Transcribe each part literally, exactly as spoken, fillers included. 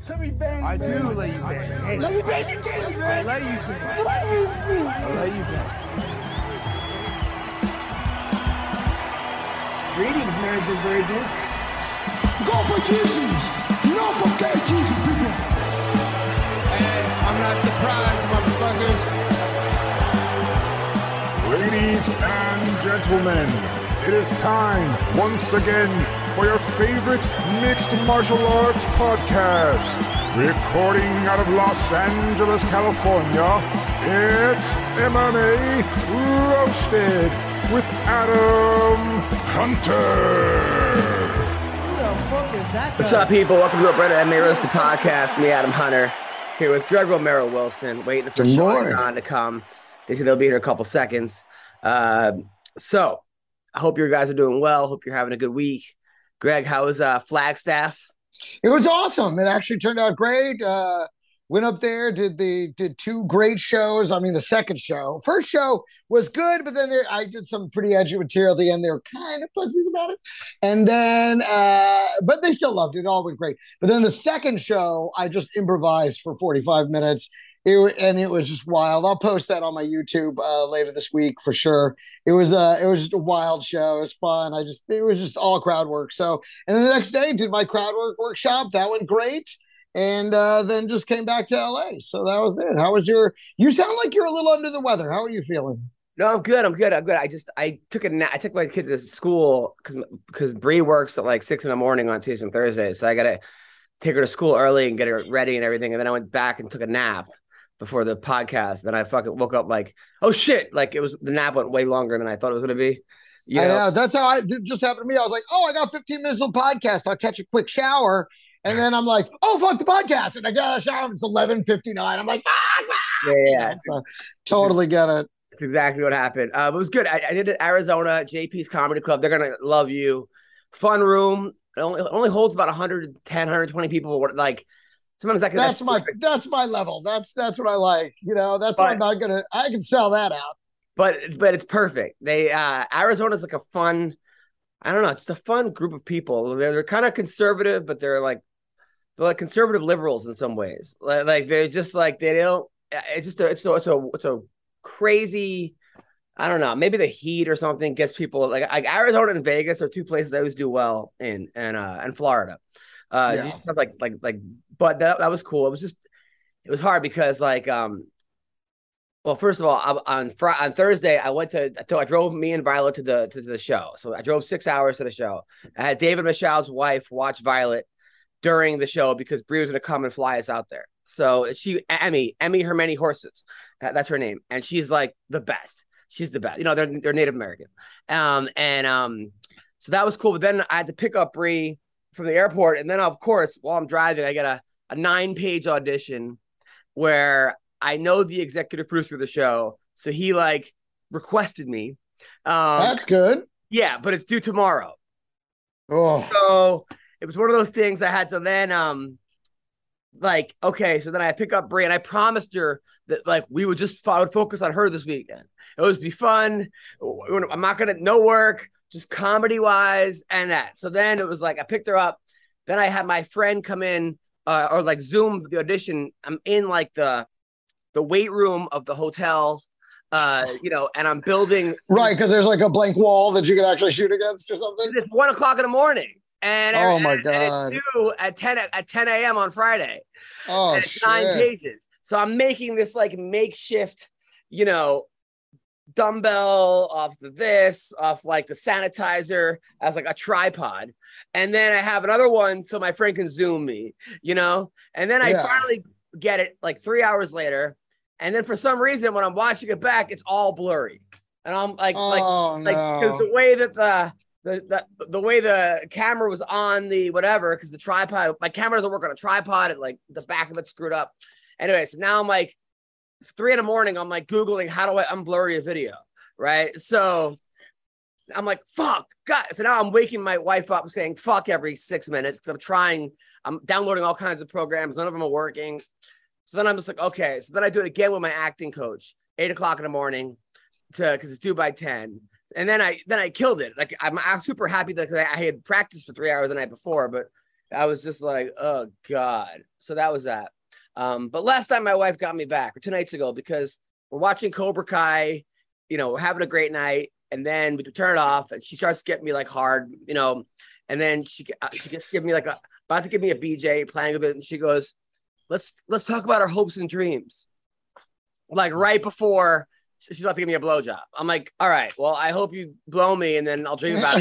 Let me bang, I man. do let you bang. Hey, let me bang you, man. I let you bang. I let you bang. Greetings, marrieds and virgins. Go for Jesus. No for gay Jesus, people. Hey, I'm not surprised, motherfuckers. Ladies and gentlemen, it is time once again for your favorite mixed martial arts podcast. Recording out of Los Angeles, California, it's M M A Roasted with Adam Hunter. Who the fuck is that guy? What's up, people? Welcome to a brother M M A Roasted podcast. Me, Adam Hunter, here with Greg Romero Wilson, waiting for Sean John to come. They say they'll be here in a couple seconds. Uh, so, I hope you guys are doing well. Hope you're having a good week. Greg, how was uh, Flagstaff? It was awesome. It actually turned out great. Uh, went up there, did the did two great shows. I mean, the second show, first show was good, but then there I did some pretty edgy material at the end. They were kind of pussies about it, and then uh, but they still loved it. It all went great. But then the second show, I just improvised for forty-five minutes. It, and it was just wild. I'll post that on my YouTube uh, later this week for sure. It was uh, it was just a wild show. It was fun. I just it was just all crowd work. So and then the next day did my crowd work workshop. That went great. And uh, then just came back to L A. So that was it. How was your? You sound like you're a little under the weather. How are you feeling? No, I'm good. I'm good. I'm good. I just I took a nap. I took my kids to school because because Bree works at like six in the morning on Tuesdays and Thursdays. So I gotta take her to school early and get her ready and everything. And then I went back and took a nap before the podcast. Then I fucking woke up like, oh shit. Like it was, the nap went way longer than I thought it was going to be. You I know? know. That's how I, it just happened to me. I was like, oh, I got fifteen minutes of podcast. I'll catch a quick shower. And then I'm like, oh, fuck the podcast. And I got a shower and it's eleven fifty-nine. I'm like, fuck, fuck. Yeah, yeah. You know, so totally get it. That's exactly what happened. Uh, it was good. I, I did it Arizona, J P's Comedy Club. They're going to love you. Fun room. It only, it only holds about one hundred ten, one hundred twenty people. Like, sometimes that can, that's, that's my perfect. that's my level. That's that's what I like. You know, that's But- what I'm not gonna. I can sell that out. But but it's perfect. They uh Arizona's like a fun, I don't know, it's just a fun group of people. They're, they're kind of conservative, but they're like they're like conservative liberals in some ways. Like, like they're just like they don't. It's just a it's a it's a it's a crazy. I don't know. Maybe the heat or something gets people like like Arizona and Vegas are two places I always do well in, and uh and Florida. Uh, Yeah. you just have like like like, but that that was cool. It was just it was hard because like um. Well, first of all, I, on Friday, on Thursday, I went to, so I drove me and Violet to the to the show. So I drove six hours to the show. I had David Michelle's wife watch Violet during the show because Bree was going to come and fly us out there. So she, Emmy, Emmy Her Many Horses, that's her name, and she's like the best. She's the best. You know, they're they're Native American, um, and um, so that was cool. But then I had to pick up Bree from the airport, and then of course, while I'm driving, I get a a nine page audition where I know the executive producer of the show, so he like requested me. Um, That's good. yeah, but it's due tomorrow. Oh, So it was one of those things I had to then, um, like, okay, so then I pick up Brie and I promised her that like we would just I would focus on her this weekend. It would be fun. I'm not gonna no work, just comedy wise and that. So then it was like I picked her up. Then I had my friend come in uh, or like Zoom the audition. I'm in like the the weight room of the hotel, uh, you know, and I'm building. right, because there's like a blank wall that you can actually shoot against or something. It's one o'clock in the morning, and Oh, every- my and God. it's due at ten at ten a.m. on Friday. Oh, and it's shit. nine pages. So I'm making this like makeshift, you know, dumbbell off the this, off like the sanitizer as like a tripod, and then I have another one so my friend can Zoom me, you know, and then I Yeah. finally get it like three hours later. And then for some reason, when I'm watching it back, it's all blurry, and I'm like, Oh, like, like because no. the way that the, the the the way the camera was on the whatever, because the tripod, my camera doesn't work on a tripod, and like the back of it's screwed up. Anyway, so now I'm like three in the morning. I'm like googling how do I unblurry a video, right? So I'm like, fuck, God. So now I'm waking my wife up saying fuck every six minutes because I'm trying. I'm downloading all kinds of programs. None of them are working. So then I'm just like, okay. So then I do it again with my acting coach, eight o'clock in the morning, to because it's due by ten. And then I then I killed it. Like I'm, I'm super happy that I, I had practiced for three hours the night before, but I was just like, oh God. So that was that. Um, but last time my wife got me back, or two nights ago, because we're watching Cobra Kai, you know, we're having a great night, and then we turn it off, and she starts getting me like hard, you know, and then she she gets giving me like a about to give me a B J, playing with it, and she goes, "Let's let's talk about our hopes and dreams." Like right before she's about to give me a blowjob. I'm like, all right, well, I hope you blow me, and then I'll dream about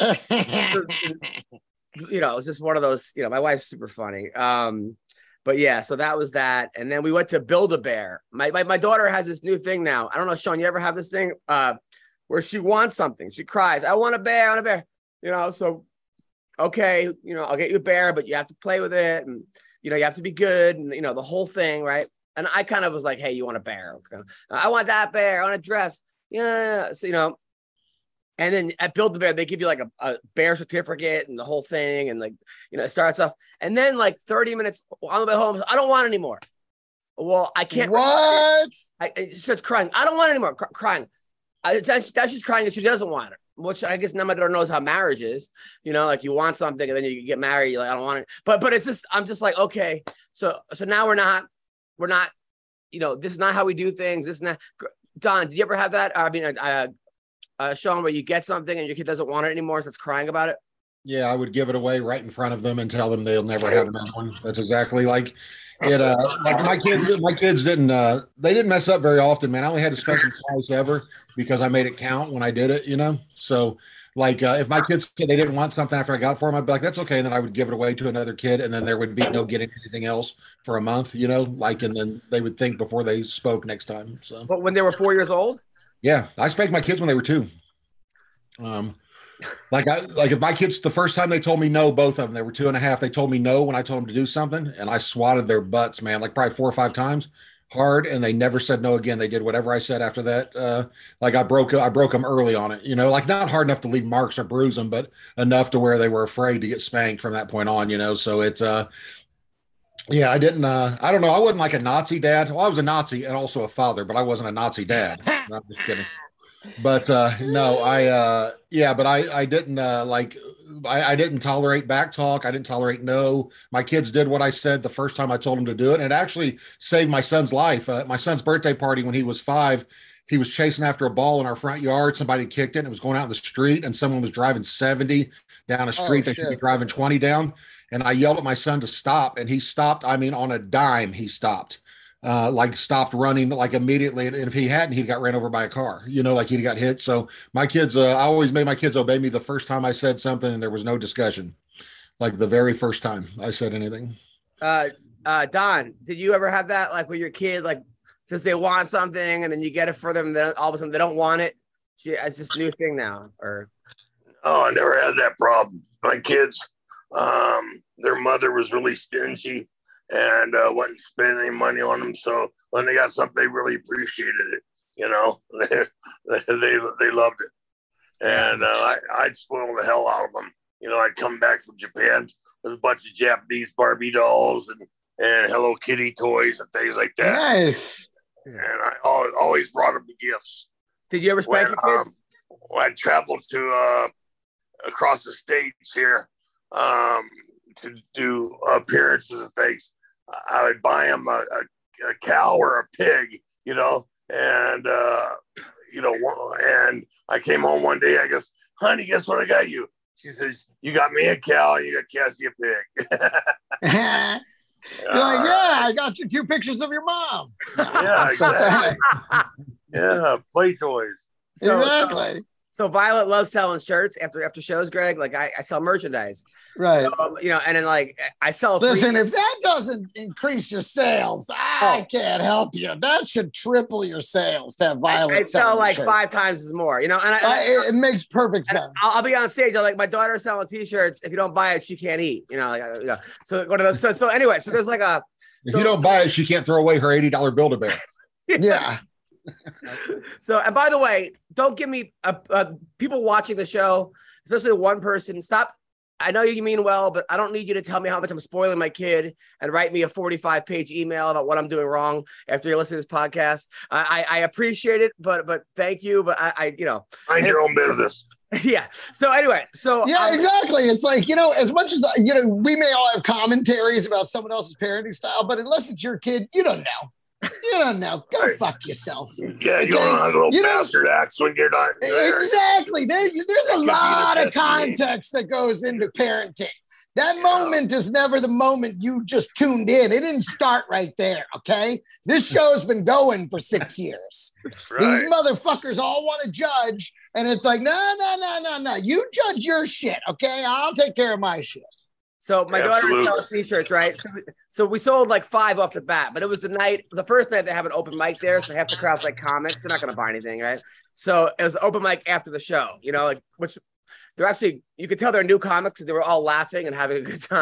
it. You know, it's just one of those. You know, my wife's super funny. Um, But yeah, so that was that. And then we went to Build-A-Bear. My, my my daughter has this new thing now. I don't know, Sean, you ever have this thing uh, where she wants something? She cries, I want a bear, I want a bear. You know, so, okay, you know, I'll get you a bear, but you have to play with it. And, you know, you have to be good. And, you know, the whole thing, right? And I kind of was like, hey, you want a bear? Okay. I want that bear. I want a dress. Yeah. So, you know, and then at Build-A-Bear, they give you like a, a bear certificate and the whole thing. And like, you know, it starts off. And then like thirty minutes on the way home, I don't want it anymore. Well, I can't. What? I, she starts crying. I don't want it anymore. C- crying. I, that's, that's just crying because she doesn't want it. Which I guess now my daughter knows how marriage is. You know, like you want something and then you get married. You're like, I don't want it. But but it's just, I'm just like, okay. So so now we're not, we're not, you know, this is not how we do things. This is not. Don, did you ever have that? I mean, uh, uh, Sean, where you get something and your kid doesn't want it anymore, starts crying about it? Yeah, I would give it away right in front of them and tell them they'll never have another one. That's exactly like it. Uh, like my kids, my kids didn't. Uh, they didn't mess up very often, man. I only had to spank them twice ever because I made it count when I did it. You know, so like uh, if my kids said they didn't want something after I got it for them, I'd be like, "That's okay." And then I would give it away to another kid, and then there would be no getting anything else for a month. You know, like, and then they would think before they spoke next time. So, but when they were four years old, yeah, I spanked my kids when they were two. Um. Like I like if my kids the first time they told me no, both of them, they were two and a half. They told me no when I told them to do something, and I swatted their butts, man, like probably four or five times, hard, and they never said no again. They did whatever I said after that. Uh, like I broke I broke them early on it, you know, like not hard enough to leave marks or bruise them, but enough to where they were afraid to get spanked from that point on, you know. So it's uh, yeah, I didn't. Uh, I don't know. I wasn't like a Nazi dad. Well, I was a Nazi and also a father, but I wasn't a Nazi dad. No, I'm just kidding. But uh no, I uh yeah, but I I didn't uh like I, I didn't tolerate back talk. I didn't tolerate no. My kids did what I said the first time I told them to do it, and it actually saved my son's life. Uh, my son's birthday party when he was five, he was chasing after a ball in our front yard. Somebody kicked it and it was going out in the street, and someone was driving seventy down a street. Oh, they should be driving twenty down. And I yelled at my son to stop, and he stopped. I mean, on a dime, he stopped. Uh, like stopped running like immediately. And if he hadn't, he got ran over by a car, you know, like he got hit. So my kids, uh, I always made my kids obey me the first time I said something and there was no discussion. Like the very first time I said anything. Uh, uh, Don, did you ever have that? Like with your kid, like since they want something and then you get it for them, and then all of a sudden they don't want it. It's this new thing now, or. Oh, I never had that problem. My kids, um, their mother was really stingy and uh, wasn't spending any money on them. So when they got something, they really appreciated it. You know, they they, they loved it. And uh, I, I'd spoil the hell out of them. You know, I'd come back from Japan with a bunch of Japanese Barbie dolls and, and Hello Kitty toys and things like that. Nice. And I always, always brought them gifts. Did you ever spank when, your kids? um, when I traveled to uh, across the states here um, to do appearances and things, I would buy him a, a, a cow or a pig, you know, and, uh, you know, and I came home one day, I guess, honey, guess what I got you? She says, you got me a cow and you got Cassie a pig. You're like, yeah, I got you two pictures of your mom. Yeah, So sad. yeah, play toys. So, Exactly. So, so Violet loves selling shirts after after shows, Greg. Like I, I sell merchandise. Right. So, you know, and then like I sell. Listen, three- if that doesn't increase your sales, I Oh. can't help you. That should triple your sales to have Violet. I sell selling like shirts. five times as more, you know, and, I, Uh, it, it makes perfect and sense. I'll, I'll be on stage. I'm like, my daughter's selling T-shirts. If you don't buy it, she can't eat. You know, like you know. So go to the so, so anyway. So there's like a. If So- you don't buy it, she can't throw away her eighty dollar Build-A-Bear. Yeah. So, and by the way, don't give me a, a people watching the show, especially one person. Stop. I know you mean well, but I don't need you to tell me how much I'm spoiling my kid and write me a forty-five page email about what I'm doing wrong after you're listening to this podcast. I, I, I appreciate it, but but thank you. But I, I you know, Mind your own business. Yeah. So anyway, so Yeah, um, exactly. It's like, you know, as much as, you know, we may all have commentaries about someone else's parenting style, but unless it's your kid, you don't know. You don't know. Go Right. fuck yourself. Yeah, you don't know how little You know- bastard acts when you're not there. Exactly. There's, there's a Could be lot the of best behavior. context that goes into parenting. That Yeah. moment is never the moment you just tuned in. It didn't start right there, okay? This show's been going for six years. Right. These motherfuckers all want to judge, and it's like, no, no, no, no, no. You judge your shit, okay? I'll take care of my shit. So my daughter Absolutely. sells t-shirts, right? So, so we sold like five off the bat, but it was the night, the first night they have an open mic there, so half the crowd's like comics. They're not going to buy anything, right? So it was an open mic after the show, you know, like which they're actually, you could tell they're new comics. They were all laughing and having a good time.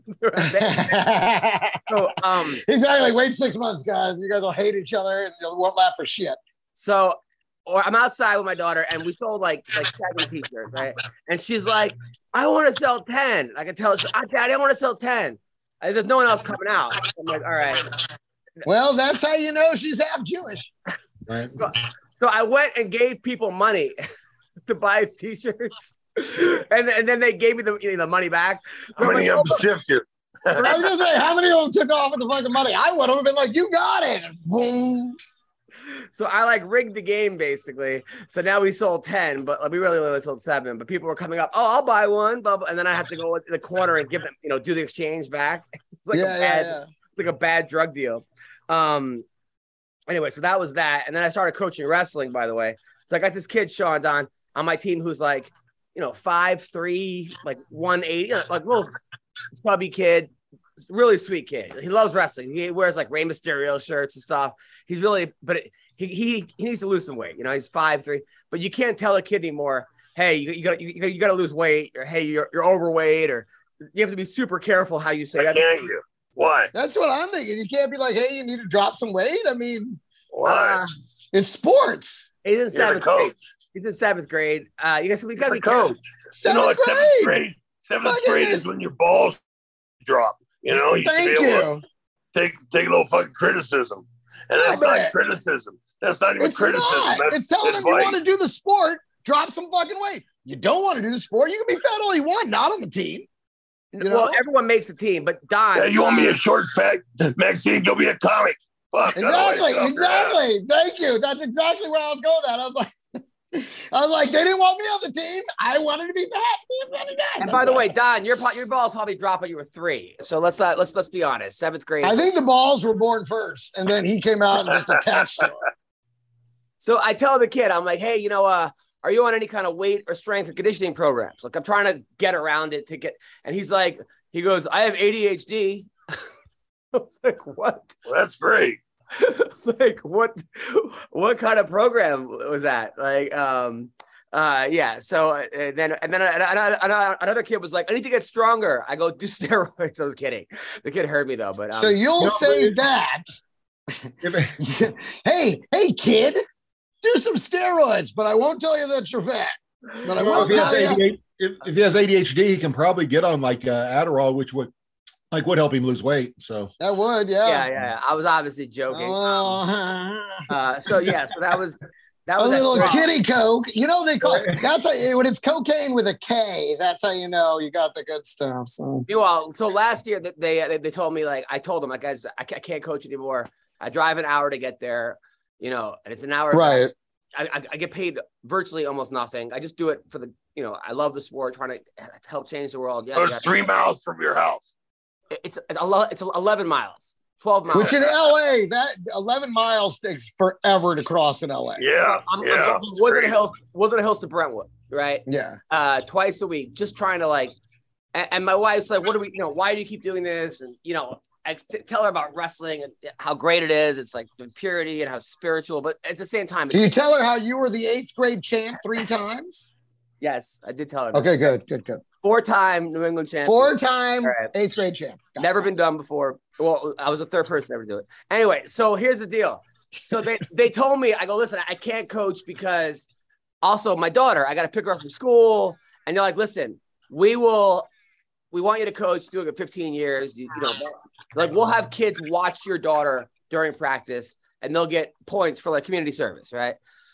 so, um, Exactly. Wait six months, guys. You guys will hate each other and you won't laugh for shit. So, or I'm outside with my daughter, and we sold like like seven t-shirts, right? And she's like, "I want to sell ten." I can tell her, "Ah, Daddy, I want to sell ten." And there's no one else coming out. I'm like, "All right." Well, that's how you know she's half Jewish. Right. So, so I went and gave people money to buy t-shirts, and and then they gave me the you know, the money back. So How I'm many like, of them shifted? I was gonna say, how many of them took off with the fucking money? I would have been like, "You got it." Boom. So I like rigged the game basically. So now we sold ten, but we really only sold seven. But people were coming up, "Oh, I'll buy one," blah, blah, and then I have to go in the corner and give them, you know, do the exchange back. It's like Yeah, a yeah, bad, yeah. it's like a bad drug deal. Um. Anyway, so that was that, and then I started coaching wrestling. By the way, so I got this kid Sean Don on my team who's like, you know, five three, like one eighty, you know, like little chubby kid. Really sweet kid. He loves wrestling. He wears like Rey Mysterio shirts and stuff. He's really, but it, he he he needs to lose some weight. You know, he's five three, but you can't tell a kid anymore, "Hey, you, you got you, you got to lose weight," or "Hey, you're you're overweight," or you have to be super careful how you say I that. can't you? Why? That's what I'm thinking. You can't be like, "Hey, you need to drop some weight." I mean, Why? Uh, it's sports. he's in You're the seventh grade. coach. He's in seventh grade. Uh, you guys, we got You're the coach. You know, Seventh like seventh grade. grade. Seventh Fucking grade it. is when your balls drop. You know, you Thank should be able you. to take take a little fucking criticism, and that's I not bet. criticism. That's not even It's criticism. not. That's It's telling them you advice. want to do the sport, drop some fucking weight. You don't want to do the sport, you can be fat all you want, not on the team. You well, know? everyone makes a team, but Don. Yeah, you want me a short, fat Maxine? Go be a comic. Fuck. otherwise, Exactly, get off your ass. exactly. Thank you. That's exactly where I was going with that. I was like, I was like, they didn't want me on the team. I wanted to be fat. Be a funny guy. And That's by the it. way, Don, your your balls probably dropped when you were three. So let's not let's let's be honest. Seventh grade. I think the balls were born first, and then he came out and just attached to it. So I tell the kid, I'm like, "Hey, you know, uh, are you on any kind of weight or strength and conditioning programs? Like, I'm trying to get around it to get." And he's like, he goes, "I have A D H D." I was like, "What?" Well, that's great. Like, what? What kind of program was that? Like, um, uh, yeah. So uh, then, and then another, another kid was like, "I need to get stronger." I go, "Do steroids." I was kidding. The kid heard me though, but um, So you'll No, say but- that. If- hey, hey, kid, do some steroids, but I won't tell you that you're fat. But I will if, he has tell you. A D H D, if, if he has A D H D, he can probably get on like uh, Adderall, which would like would help him lose weight. So That would, yeah. yeah, yeah. I was obviously joking. Oh, Uh, so yeah, so that was that a was that little drop. kitty coke. You know they call it, that's how, when it's cocaine with a K. That's how you know you got the good stuff. So Meanwhile, so last year that they, they they told me, like, I told them, like, guys, I ca- I can't coach anymore. I drive an hour to get there, you know, and it's an hour. right. I, I, I get paid virtually almost nothing. I just do it for the, you know, I love the sport, trying to help change the world. Yeah, It's three miles from your house. It's it's a lot. It's eleven miles, twelve miles. Which in L A, that eleven miles takes forever to cross in L A. Yeah, I'm, yeah. I'm going it's from Woodland crazy. Hills, Woodland Hills to Brentwood, right? Yeah. Uh, twice a week, just trying to like. And, and my wife's like, "What do we? You know, why do you keep doing this?" And you know, I t- tell her about wrestling and how great it is. It's like the purity and how spiritual, but at the same time, Do you tell her how you were the eighth grade champ three times? yes, I did tell her. that. Okay, good, good, good. Four-time New England champion. Four-time All right. eighth grade champ. Got Never been done before. Well, I was the third person to ever do it. Anyway, so here's the deal. So they they told me, I go, "Listen, I can't coach because also my daughter, I got to pick her up from school." And they're like, "Listen, we will, we want you to coach, doing it fifteen years. You, you know, like we'll have kids watch your daughter during practice, and they'll get points for like community service, right?"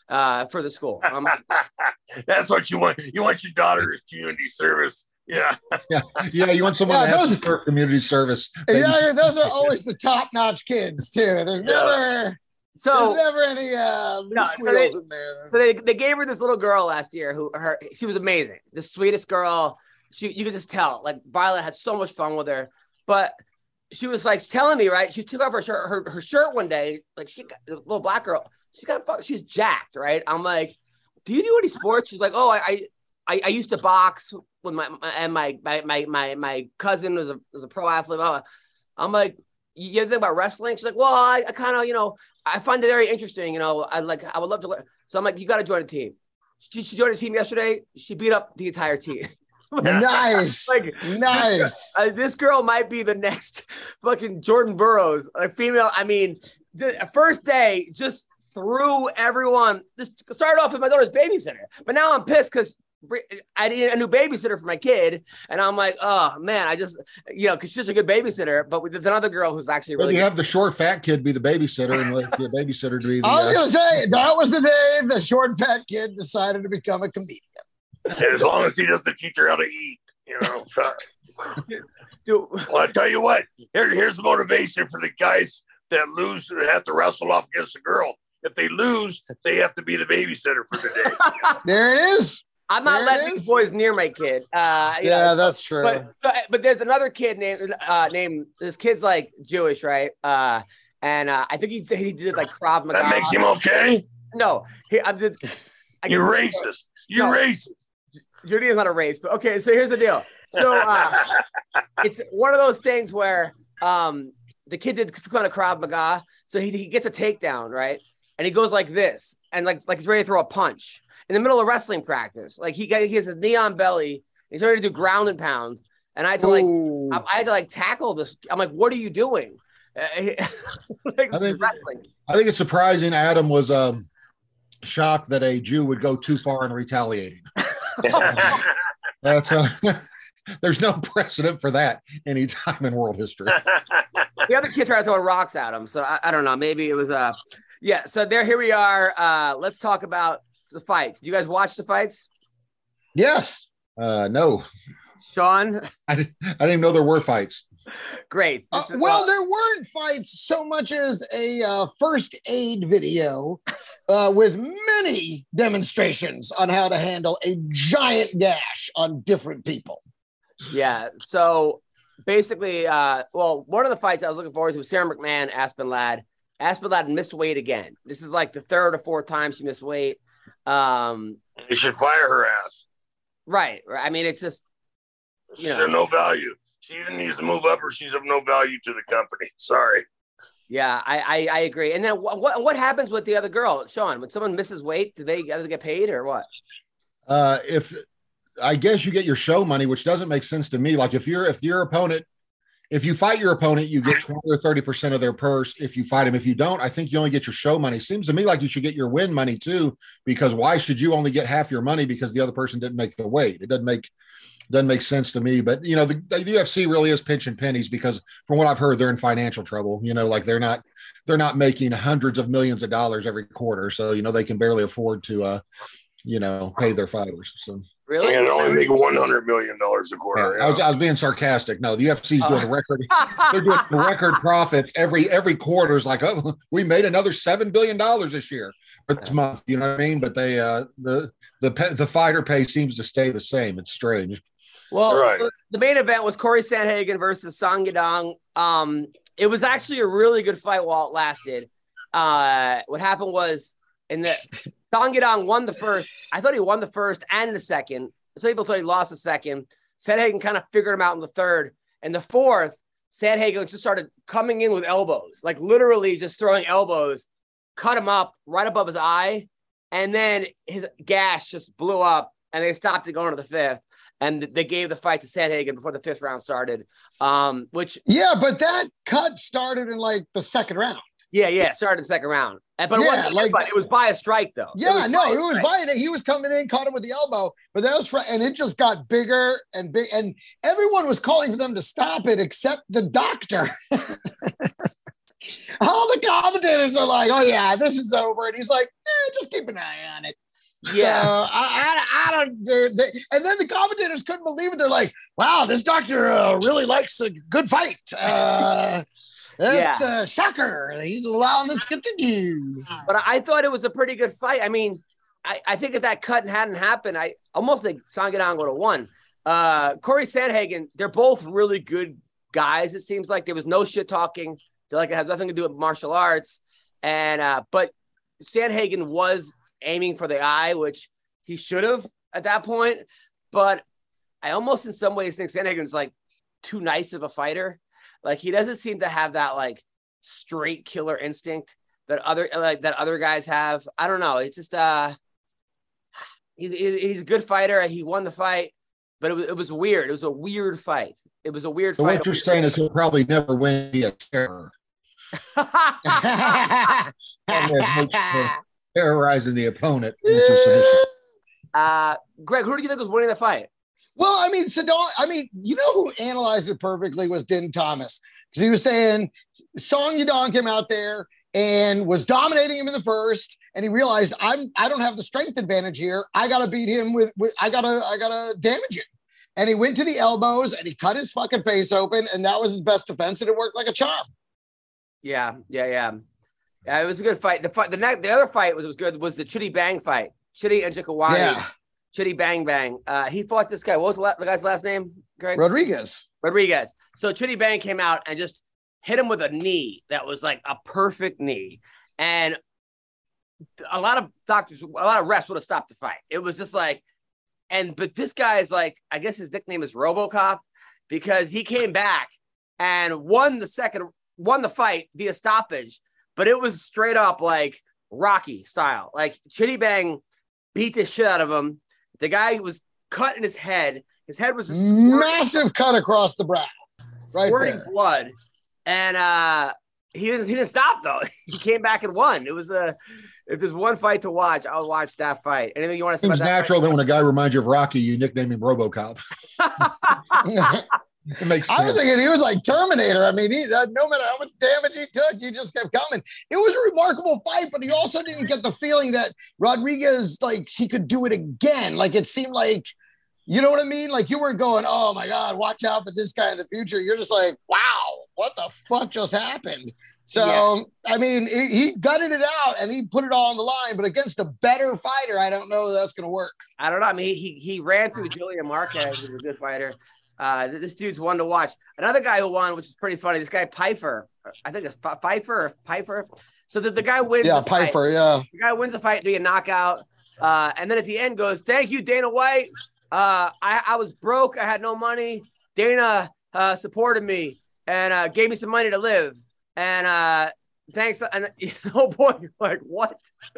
uh, for the school. Um, That's what you want. You want your daughter's community service. Yeah. Yeah. Yeah. You want someone Yeah, to have those- support community service. Yeah, those are always the top-notch kids too. There's never, so there's never any uh, loose No, so wheels they- in there. So they, they gave her this little girl last year who her she was amazing, the sweetest girl. She you could just tell, like Violet had so much fun with her, but she was like telling me, right? She took off her shirt, her, her shirt one day, like she got, the little black girl. She got fuck, she's jacked, right? I'm like, do you do any sports? She's like, oh, I I, I used to box with my, my and my my my my my cousin was a was a pro athlete. Blah, blah. I'm like, you ever think about wrestling? She's like, well, I, I kind of, you know, I find it very interesting. You know, I like, I would love to learn. So I'm like, you got to join a team. She, she joined a team yesterday. She beat up the entire team. Nice, Like, nice. Uh, this girl might be the next fucking Jordan Burroughs, like female. I mean, the first day just threw everyone. This started off with my daughter's babysitter, but now I'm pissed because I need a new babysitter for my kid, and I'm like, oh man, I just, you know, because she's a good babysitter. But with another girl who's actually really you good. have the short fat kid be the babysitter and let the babysitter be the. I was Uh, gonna say that was the day the short fat kid decided to become a comedian. As long as he doesn't teach her how to eat, you know. So, Dude, well, I tell you what, here, here's the motivation for the guys that lose that have to wrestle off against a girl. If they lose, they have to be the babysitter for the day. There it is. I'm not There it letting is. these boys near my kid. Uh, you Yeah, know, that's true. But so, but there's another kid named uh, named this kid's like Jewish, right? Uh, and uh, I think he he did like Krav Maga. That makes him okay? No, he, I'm just, I You can- racist. You No. racist. Judy is not a race, but okay. So here's the deal. So uh, it's one of those things where um, the kid did kind of Krav Maga, so he, he gets a takedown, right? And he goes like this, and like like he's ready to throw a punch in the middle of wrestling practice. Like he got he has his knee on belly. He's ready to do ground and pound, and I had to like Ooh. I, I had to like tackle this. I'm like, what are you doing? Uh, like this is think- wrestling. I think it's surprising Adam was um, shocked that a Jew would go too far in retaliating. That's uh, there's no precedent for that any time in world history. The other kids tried throwing rocks at him, so I, I don't know. Maybe it was uh yeah. So there, here we are. Uh, let's talk about the fights. Do you guys watch the fights, Yes. Uh, no, Sean? I didn't, I didn't even know there were fights. Great. Uh, This is- well, uh, there weren't fights so much as a uh, first aid video uh, with many demonstrations on how to handle a giant gash on different people. yeah. So basically, uh, well, one of the fights I was looking forward to was Sarah McMahon, Aspen Ladd. Aspen Ladd missed weight again. This is like the third or fourth time she missed weight. Um, You should fire her ass. right. right. I mean, it's just She's You know. of no value. She either needs to move up or she's of no value to the company. Sorry. yeah. I I, I agree. And then what, what what happens with the other girl, Sean? When someone misses weight, do they, do they get paid or what? Uh, if I guess you get your show money, which doesn't make sense to me. Like if you're if your opponent, if you fight your opponent, you get twenty or thirty percent of their purse. If you fight him, if you don't, I think you only get your show money. Seems to me like you should get your win money too, because why should you only get half your money because the other person didn't make the weight? It doesn't make doesn't make sense to me. But you know, the, the U F C really is pinching pennies because from what I've heard, they're in financial trouble. You know, like they're not they're not making hundreds of millions of dollars every quarter, so you know they can barely afford to uh, you know, pay their fighters. So. Really? And only make one hundred million dollars a quarter. I was, Yeah. I was being sarcastic. No, the U F C's doing Oh. a record. They're doing record profits every every quarter. Is like, oh, we made another seven billion dollars this year or this month. You know what I mean? But they uh, the the pe- the fighter pay seems to stay the same. It's strange. Well, Right. so the main event was Corey Sandhagen versus Song Yadong. Um, it was actually a really good fight while it lasted. Uh, what happened was in the Song Yadong won the first. I thought he won the first and the second. Some people thought he lost the second. Sandhagen kind of figured him out in the third. And the fourth, Sandhagen just started coming in with elbows, like literally just throwing elbows, cut him up right above his eye. And then his gash just blew up and they stopped it going to the fifth. And they gave the fight to Sandhagen before the fifth round started, um, which, Yeah, but that cut started in like the second round. yeah, yeah, started in the second round. And- But it, Yeah, wasn't, like- but it was by a strike, though. Yeah, no, by a it was strike. by it. He was coming in, caught him with the elbow, but that was fr- and it just got bigger and big, and everyone was calling for them to stop it except the doctor. All the commentators are like, "Oh yeah, this is over," and he's like, eh, "Just keep keep an eye on it. Yeah. So, I, I, I don't. They, they, and then the commentators couldn't believe it. They're like, "Wow, this doctor uh, really likes a good fight. Uh, that's Yeah. a shocker. He's allowing this to continue." But I thought it was a pretty good fight. I mean, I, I think if that cut hadn't happened, I almost think Sangadang would have won. Uh, Corey Sandhagen, they're both really good guys. It seems like there was no shit talking. They're like it has nothing to do with martial arts. And uh, but Sandhagen was aiming for the eye, which he should have at that point. But I almost in some ways think Sandhagen's like too nice of a fighter. Like he doesn't seem to have that like straight killer instinct that other like that other guys have. I don't know. It's just uh he's he's a good fighter. He won the fight, but it was it was weird. It was a weird fight. It was a weird So fight. what you're saying is he'll probably never win via terror. Terrorizing the opponent. It's a submission. uh Greg, who do you think was winning the fight? Well, I mean, Sadal, I mean, you know who analyzed it perfectly was Din Thomas. Because he was saying Song Yadong came out there and was dominating him in the first, and he realized I'm I don't have the strength advantage here. I gotta beat him with, with I gotta I gotta damage him. And he went to the elbows and he cut his fucking face open, and that was his best defense, and it worked like a charm. Yeah, yeah, yeah. Yeah, it was a good fight. The fight, the next, the other fight was was good. Was the Chitty Bang fight? Chitty and Jikawani. Yeah. Chitty Bang Bang. Uh, he fought this guy. What was the, la- the guy's last name? Greg Rodriguez. Rodriguez. So Chitty Bang came out and just hit him with a knee that was like a perfect knee, and a lot of doctors, a lot of refs would have stopped the fight. It was just like, and but this guy is like, I guess his nickname is RoboCop because he came back and won the second, won the fight via stoppage. But it was straight up like Rocky style. Like Chitty Bang beat the shit out of him. The guy was cut in his head. His head was a squirt, Massive cut across the brow. Right squirting there. blood. And uh, he didn't he didn't stop though. He came back and won. It was a if there's one fight to watch, I'll watch that fight. Anything you want to say Seems about that natural fight? that when a guy reminds you of Rocky, you nickname him RoboCop. It makes I was sense. thinking he was like Terminator. I mean, he, uh, no matter how much damage he took, he just kept coming. It was a remarkable fight, but he also didn't get the feeling that Rodriguez, like, he could do it again. Like, it seemed like, you know what I mean? Like, you weren't going, oh my God, watch out for this guy in the future. You're just like, wow, what the fuck just happened? So, Yeah. I mean, he, he gutted it out and he put it all on the line, but against a better fighter, I don't know that that's going to work. I don't know. I mean, he he, he ran through Julian Marquez, who's a good fighter. Uh, this dude's one to watch. Another guy who won, which is pretty funny, this guy Pfeiffer. I think it's Pfeiffer or Pfeiffer. So the, the guy wins. Yeah, the fight. Pfeiffer, yeah. The guy wins the fight via knockout. Uh, and then at the end goes, thank you, Dana White. Uh, I, I was broke. I had no money. Dana uh, supported me and uh, gave me some money to live. And uh, thanks. And oh boy, you're like, what?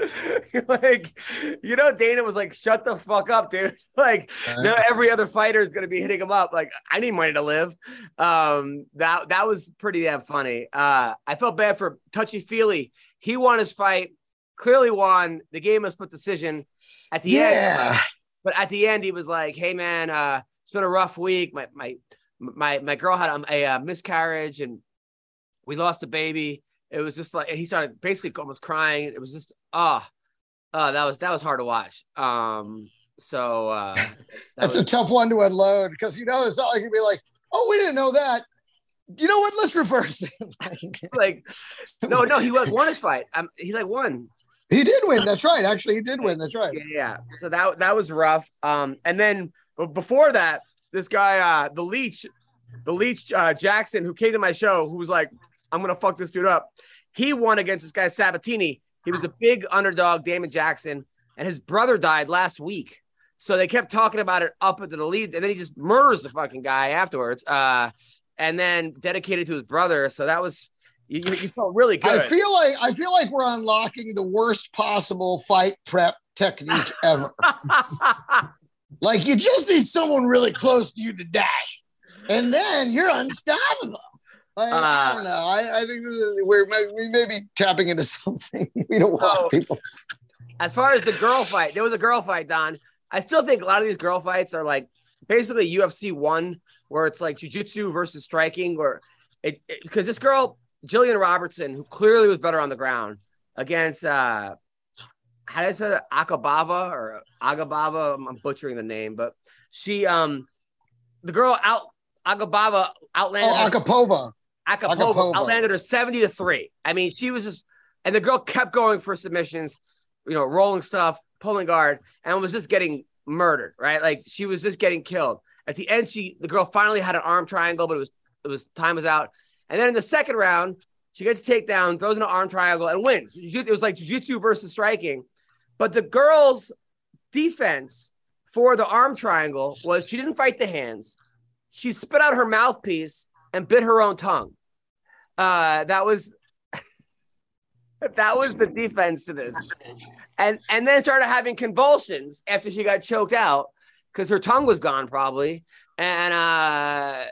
Like, you know, Dana was like, shut the fuck up, dude. Like, now every other fighter is going to be hitting him up. Like, I need money to live. Um, that, that was pretty damn funny. Uh, I felt bad for Touchy Feely. He won his fight, clearly won. The game was split decision at the Yeah. end. But at the end, he was like, hey, man, uh, it's been a rough week. My, my, my, my girl had a, a, a miscarriage and we lost a baby. It was just like, he started basically almost crying. It was just, ah, oh, oh, that was, that was hard to watch. Um, so, uh, that That's was, a tough one to unload because, you know, it's not like you'd be like, oh, we didn't know that. You know what? Let's reverse it. like, no, no, he like won his fight. Um, he like won. He did win. That's right. Actually, he did win. That's right. Yeah, yeah. So that that was rough. Um, and then but before that, this guy, uh, the Leech, the Leech uh, Jackson, who came to my show, who was like, I'm gonna fuck this dude up. He won against this guy Sabatini. He was a big underdog, Damon Jackson, and his brother died last week. So they kept talking about it up into the lead, and then he just murders the fucking guy afterwards. Uh, and then dedicated to his brother. So that was. You, you felt really good. I feel like I feel like we're unlocking the worst possible fight prep technique ever. Like you just need someone really close to you to die, and then you're unstoppable. Like, Uh, I don't know. I, I think this is, we're we may be tapping into something we don't want So- people. As far as the girl fight, there was a girl fight, Don. I still think a lot of these girl fights are like basically U F C one, where it's like jiu-jitsu versus striking, or it because this girl. Jillian Robertson, who clearly was better on the ground against, uh, how do I say it? Akabava or Agabava? I'm butchering the name, but she, um, the girl out Agabava outlanded. Oh, Akapova. Akapova, Akapova. outlanded her seventy to three. I mean, she was just, and the girl kept going for submissions, you know, rolling stuff, pulling guard, and was just getting murdered, right? Like she was just getting killed. At the end, she the girl finally had an arm triangle, but it was it was time was out. And then in the second round, she gets takedown, throws in an arm triangle, and wins. It was like jiu-jitsu versus striking. But the girl's defense for the arm triangle was she didn't fight the hands. She spit out her mouthpiece and bit her own tongue. Uh, that was that was the defense to this. And and then started having convulsions after she got choked out because her tongue was gone probably. And uh,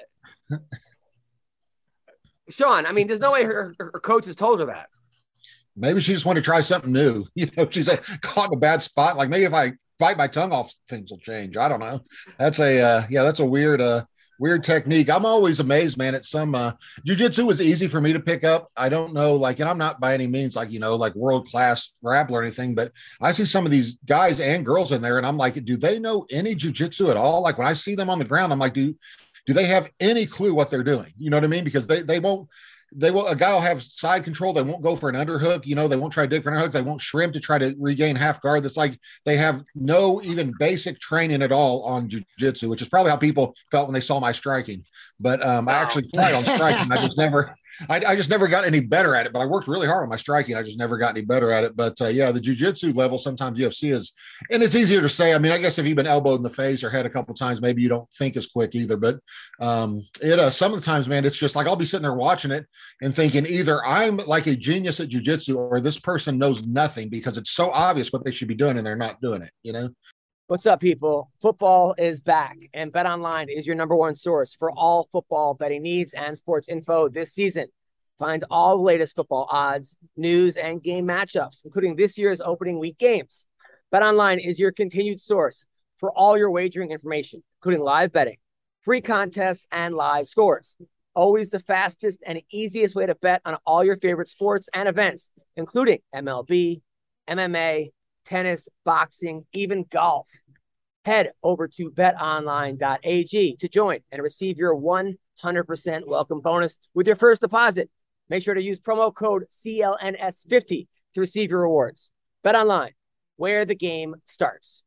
Sean, I mean, there's no way her, her coach has told her that. Maybe she just wanted to try something new. You know, she's like, caught in a bad spot. Like maybe if I bite my tongue off, things will change. I don't know. That's a uh, yeah, that's a weird uh weird technique. I'm always amazed, man, at some uh jiu-jitsu was easy for me to pick up. I don't know, like, and I'm not by any means like, you know, like world-class grappler or anything, but I see some of these guys and girls in there, and I'm like, do they know any jiu-jitsu at all? Like when I see them on the ground, I'm like, do do they have any clue what they're doing? You know what I mean? Because they they won't. They will, a guy will have side control. They won't go for an underhook. You know, they won't try to dig for an underhook. They won't shrimp to try to regain half guard. That's like they have no even basic training at all on jiu-jitsu, which is probably how people felt when they saw my striking. But um, wow. I actually tried on striking. I just never, I, I just never got any better at it. But I worked really hard on my striking. I just never got any better at it. But uh, yeah, the jiu-jitsu level, sometimes U F C is, and it's easier to say. I mean, I guess if you've been elbowed in the face or head a couple of times, maybe you don't think as quick either. But um, it uh, some of the times, man, it's just like I'll be sitting there watching it and thinking either I'm like a genius at jiu-jitsu or this person knows nothing because it's so obvious what they should be doing and they're not doing it, you know? What's up, people? Football is back, and BetOnline is your number one source for all football betting needs and sports info this season. Find all the latest football odds, news, and game matchups, including this year's opening week games. BetOnline is your continued source for all your wagering information, including live betting, free contests, and live scores. Always the fastest and easiest way to bet on all your favorite sports and events, including M L B, M M A, tennis, boxing, even golf. Head over to bet online dot a g to join and receive your one hundred percent welcome bonus with your first deposit. Make sure to use promo code C L N S fifty to receive your rewards. BetOnline, where the game starts.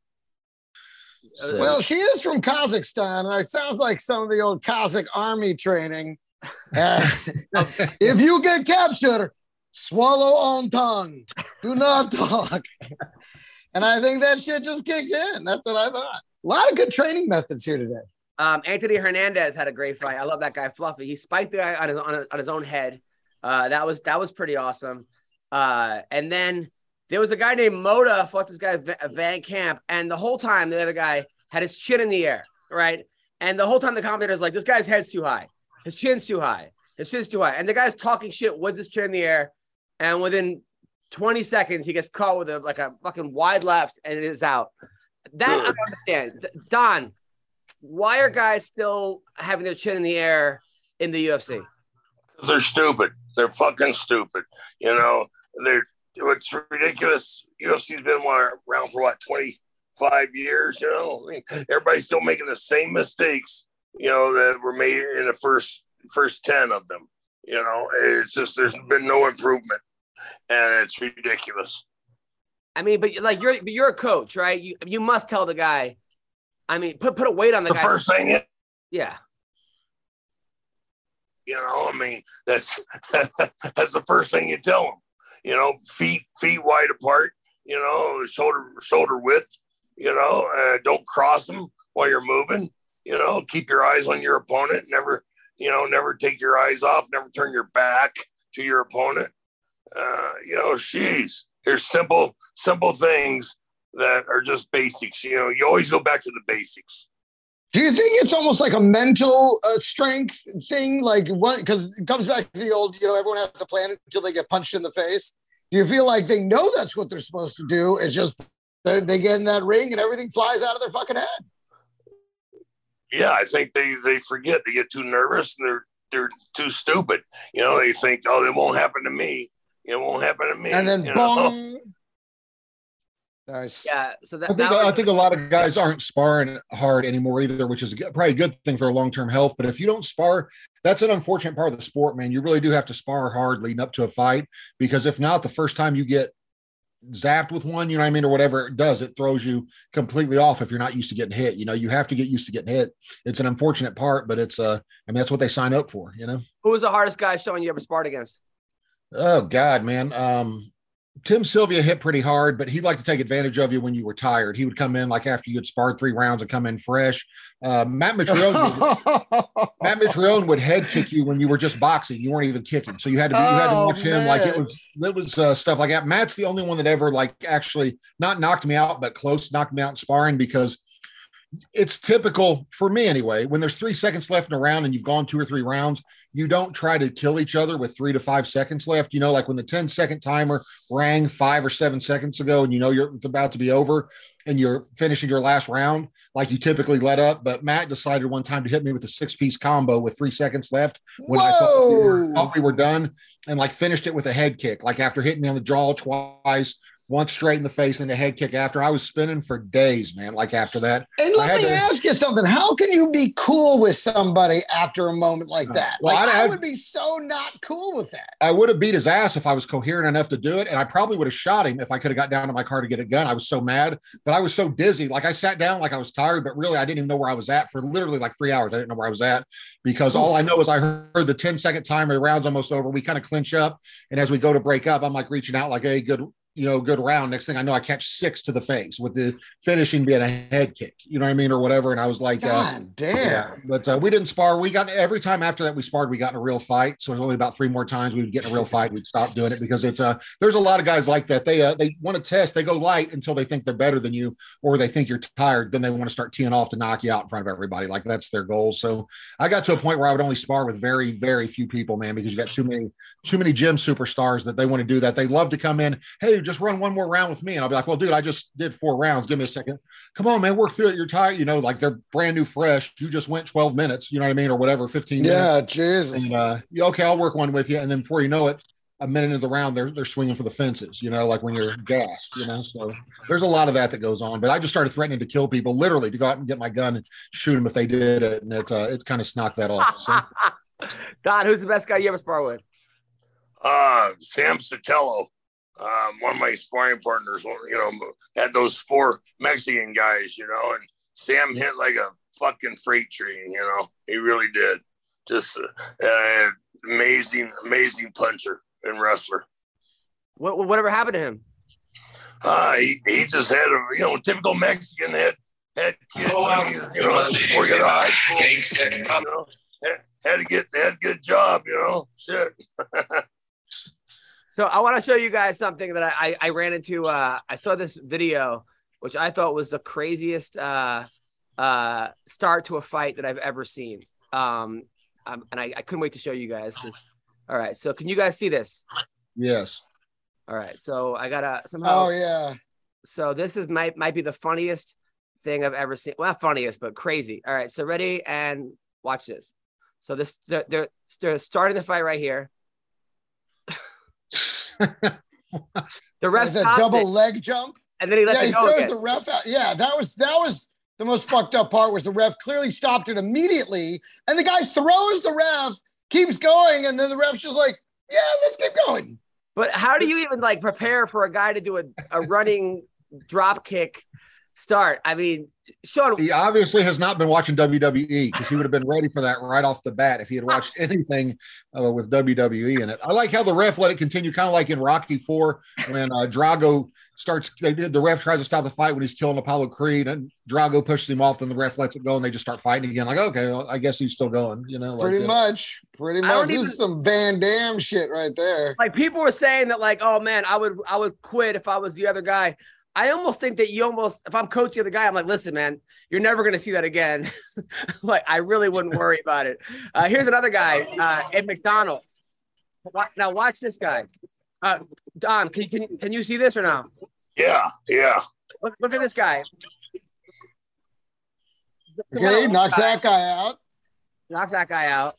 Well, she is from Kazakhstan, and it sounds like some of the old Kazakh army training. Uh, if you get captured, swallow on tongue. Do not talk. And I think that shit just kicked in. That's what I thought. A lot of good training methods here today. Um, Anthony Hernandez had a great fight. I love that guy, Fluffy. He spiked the guy on his on, on his own head. Uh, that was that was pretty awesome. Uh, and then there was a guy named Moda fought this guy Van Camp, and the whole time the other guy had his chin in the air, right? And the whole time the commentator's like, "This guy's head's too high, his chin's too high, his chin's too high," and the guy's talking shit with his chin in the air, and within twenty seconds he gets caught with a like a fucking wide left, and it is out. That I don't understand. Don, why are guys still having their chin in the air in the U F C? They're stupid. They're fucking stupid. You know, they're it's ridiculous. U F C's been around for what, twenty-five years, you know? I mean, everybody's still making the same mistakes, you know, that were made in the first first ten of them. You know, it's just there's been no improvement. And it's ridiculous. I mean, but like you're but you're a coach, right? You you must tell the guy. I mean, put put a weight on the, the guy. First thing, yeah. You know, I mean, that's that's the first thing you tell them. You know, feet feet wide apart. You know, shoulder shoulder width. You know, uh, don't cross them while you're moving. You know, keep your eyes on your opponent. Never, you know, never take your eyes off. Never turn your back to your opponent. Uh, you know, geez, there's simple simple things that are just basics. You know, you always go back to the basics. Do you think it's almost like a mental uh, strength thing? Like what? Because it comes back to the old, you know, everyone has a plan until they get punched in the face. Do you feel like they know that's what they're supposed to do? It's just they, they get in that ring and everything flies out of their fucking head. Yeah, I think they they forget. They get too nervous and they're they're too stupid. You know, they think, oh, it won't happen to me. It won't happen to me. And then you boom. know? Nice. Yeah. So that, I think that was, I think a lot of guys aren't sparring hard anymore either, which is a good- probably a good thing for long term health. But if you don't spar, that's an unfortunate part of the sport, man. You really do have to spar hard leading up to a fight, because if not, the first time you get zapped with one, you know what I mean, or whatever it does, it throws you completely off if you're not used to getting hit. You know, you have to get used to getting hit. It's an unfortunate part, but it's uh, I mean, that's what they sign up for. You know. who was the hardest guy showing you ever sparred against? Oh God, man. Um, Tim Sylvia hit pretty hard, but he'd like to take advantage of you when you were tired. He would come in like after you had sparred three rounds and come in fresh. Uh, Matt Mitrione, would, Matt Mitrione would head kick you when you were just boxing. You weren't even kicking, so you had to be, you had to Oh, watch him like it man. was it was uh, stuff like that. Matt's the only one that ever like actually not knocked me out, but close knocked me out in sparring, because it's typical for me anyway. When there's three seconds left in a round and you've gone two or three rounds, you don't try to kill each other with three to five seconds left. You know, like when the ten second timer rang five or seven seconds ago and you know you're it's about to be over and you're finishing your last round, like you typically let up. But Matt decided one time to hit me with a six piece combo with three seconds left when I thought we, were, Whoa. thought we were done, and like finished it with a head kick. Like after hitting me on the jaw twice, once straight in the face and a head kick after. I was spinning for days, man. Like after that. And I let had me to- ask you something. How can you be cool with somebody after a moment like that? Well, like, I'd I have- would be so not cool with that. I would have beat his ass if I was coherent enough to do it. And I probably would have shot him if I could have got down to my car to get a gun. I was so mad, but I was so dizzy. Like I sat down like I was tired, but really I didn't even know where I was at for literally like three hours. I didn't know where I was at because all I know is I heard the ten second timer, the round's almost over. We kind of clinch up. And as we go to break up, I'm like reaching out like, hey, good, you know, good round. Next thing I know, I catch six to the face with the finishing being a head kick, you know what I mean? Or whatever. And I was like, God uh, damn. yeah, but uh, we didn't spar. We got every time after that we sparred, we got in a real fight. So it was only about three more times we would get in a real fight. We'd stop doing it because it's uh there's a lot of guys like that. They uh, they want to test. They go light until they think they're better than you, or they think you're tired. Then they want to start teeing off to knock you out in front of everybody. Like that's their goal. So I got to a point where I would only spar with very very few people, man, because you got too many too many gym superstars that they want to do that. They love to come in. Hey, just run one more round with me, and I'll be like, well, dude, I just did four rounds. Give me a second. Come on, man, work through it. You're tired. You know, like they're brand new, fresh. You just went twelve minutes. You know what I mean, or whatever, fifteen minutes. Yeah, Jesus. And uh, yeah, okay, I'll work one with you. And then before you know it, a minute into the round, they're they're swinging for the fences. You know, like when you're gassed. You know, so there's a lot of that that goes on. But I just started threatening to kill people, literally, to go out and get my gun and shoot them if they did it, and it uh, it's kind of knocked that off. So. Don, who's the best guy you ever spar with? Uh, Sam Sotelo, um, one of my sparring partners, you know, had those four Mexican guys, you know, and Sam hit like a fucking freight train, you know, he really did. Just uh, amazing, amazing puncher and wrestler. What whatever happened to him? Uh, he, he just had a, you know, typical Mexican head, had kids, when he was, you know, before he got out of high school, you know, had, had to get, had to get a job, you know, shit. So I want to show you guys something that I, I, I ran into. Uh, I saw this video, which I thought was the craziest uh, uh, start to a fight that I've ever seen. Um, um, and I, I couldn't wait to show you guys. 'Cause, all right. So can you guys see this? Yes. All right. So I got to somehow. Oh, yeah. So this is might, might be the funniest thing I've ever seen. Well, not funniest, but crazy. All right. So ready and watch this. So this they're, they're, they're starting the fight right here. The ref Is that stops double it, leg jump? and then he lets Yeah, it he go throws again. the ref out. Yeah, that was that was the most fucked up part was the ref clearly stopped it immediately. And the guy throws the ref, keeps going, and then the ref's just like, yeah, let's keep going. But how do you even like prepare for a guy to do a, a running drop kick start? I mean, Sean, He obviously has not been watching W W E because he would have been ready for that right off the bat if he had watched anything uh, with W W E in it. I like how the ref let it continue, kind of like in Rocky Four when uh, Drago starts. They did the ref tries to stop the fight when he's killing Apollo Creed, and Drago pushes him off. Then the ref lets it go, and they just start fighting again. Like, okay, well, I guess he's still going. You know, like, Pretty uh, much. Pretty I much. don't This even- is some Van Damme shit right there. like people were saying that, like, oh man, I would I would quit if I was the other guy. I almost think that you almost, if I'm coaching the other guy, I'm like, listen, man, you're never going to see that again. Like, I really wouldn't worry about it. Uh, here's another guy, uh, Ed McDonald. Wa- Now watch this guy. Uh, Don, can you, can, you- can you see this or no? Yeah, yeah. Look, look at this guy. Okay, knocks that guy out. Knocks that guy out.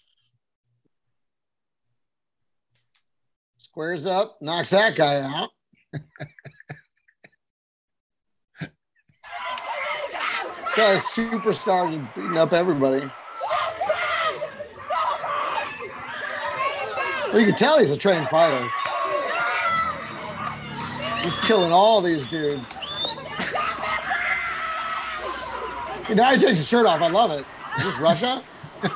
Squares up, knocks that guy out. This guy's superstars and beating up everybody. Well, you can tell he's a trained fighter. He's killing all these dudes. Now he takes his shirt off. I love it. Is this Russia?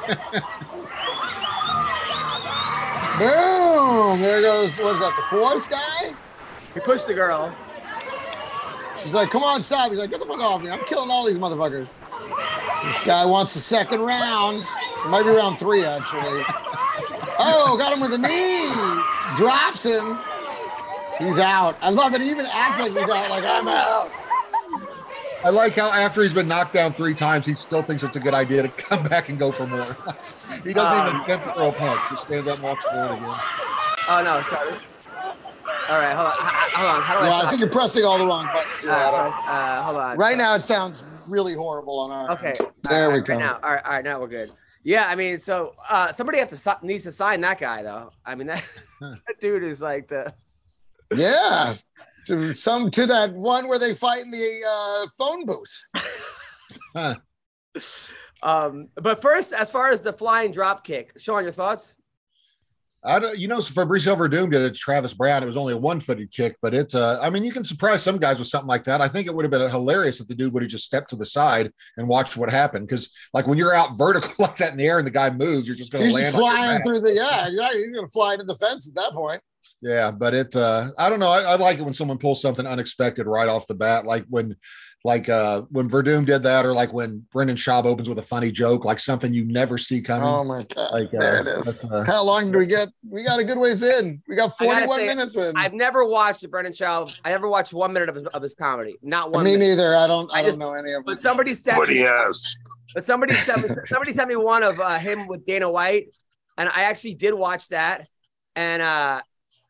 Boom! There goes, what is that, the fourth guy? He pushed the girl. She's like, come on, stop. He's like, get the fuck off me. I'm killing all these motherfuckers. This guy wants the second round. It might be round three, actually. Oh, got him with a knee. Drops him. He's out. I love it. He even acts like he's out, like, I'm out. I like how after he's been knocked down three times, he still thinks it's a good idea to come back and go for more. He doesn't Um, even attempt to throw a punch. Just stands up and walks forward again. Oh no, sorry. All right, hold on. H- Hold on. How do I Yeah, stop I think you're pressing all the wrong buttons here, Uh, Adam. uh, hold on. Right now, it sounds really horrible on our Okay. end. There All we right, go. Right now. All right, all right, now we're good. Yeah, I mean, so uh, somebody have to si- needs to sign that guy though. I mean, that, that dude is like the. Yeah. To some to that one where they fight in the uh, phone booth. Huh. Um, but first, as far as the flying drop kick, Sean, your thoughts? I don't, you know, Fabricio Verdum did it to Travis Brown. It was only a one-footed kick, but it's, uh, I mean, you can surprise some guys with something like that. I think it would have been hilarious if the dude would have just stepped to the side and watched what happened. Because, like, when you're out vertical like that in the air and the guy moves, you're just going to He's land just on your flying back. through the yeah, yeah, he's gonna fly into the fence at that point. Yeah, but it, uh, I don't know. I, I like it when someone pulls something unexpected right off the bat, like when, like uh, when Verdum did that, or like when Brendan Schaub opens with a funny joke, like something you never see coming. Oh my god! Like, uh, there it is. that's, uh, How long do we get? We got a good ways in. We got I gotta forty-one say, minutes in. I've never watched Brendan Schaub. I never watched one minute of his, of his comedy. Not one. Me minute. neither. I don't. I, I don't just- know any of But it. somebody sent What me, he has. but somebody sent me, somebody sent me one of uh, him with Dana White, and I actually did watch that, and uh,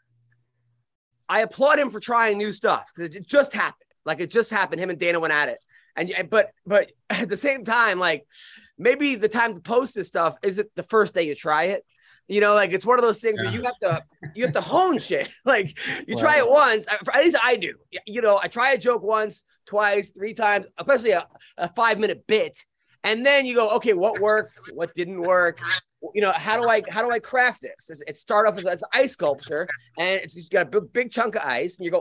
I applaud him for trying new stuff because it just happened. Like it just happened. Him and Dana went at it, and but but at the same time, like maybe the time to post this stuff isn't the first day you try it. You know, like it's one of those things where you have to you have to hone shit. Like you try it once, at least I do. You know, I try a joke once, twice, three times, especially a, a five minute bit, and then you go, okay, what worked, what didn't work. You know, how do I how do I craft this? It's, it start off as it's ice sculpture, and it's you've got a big, big chunk of ice, and you go,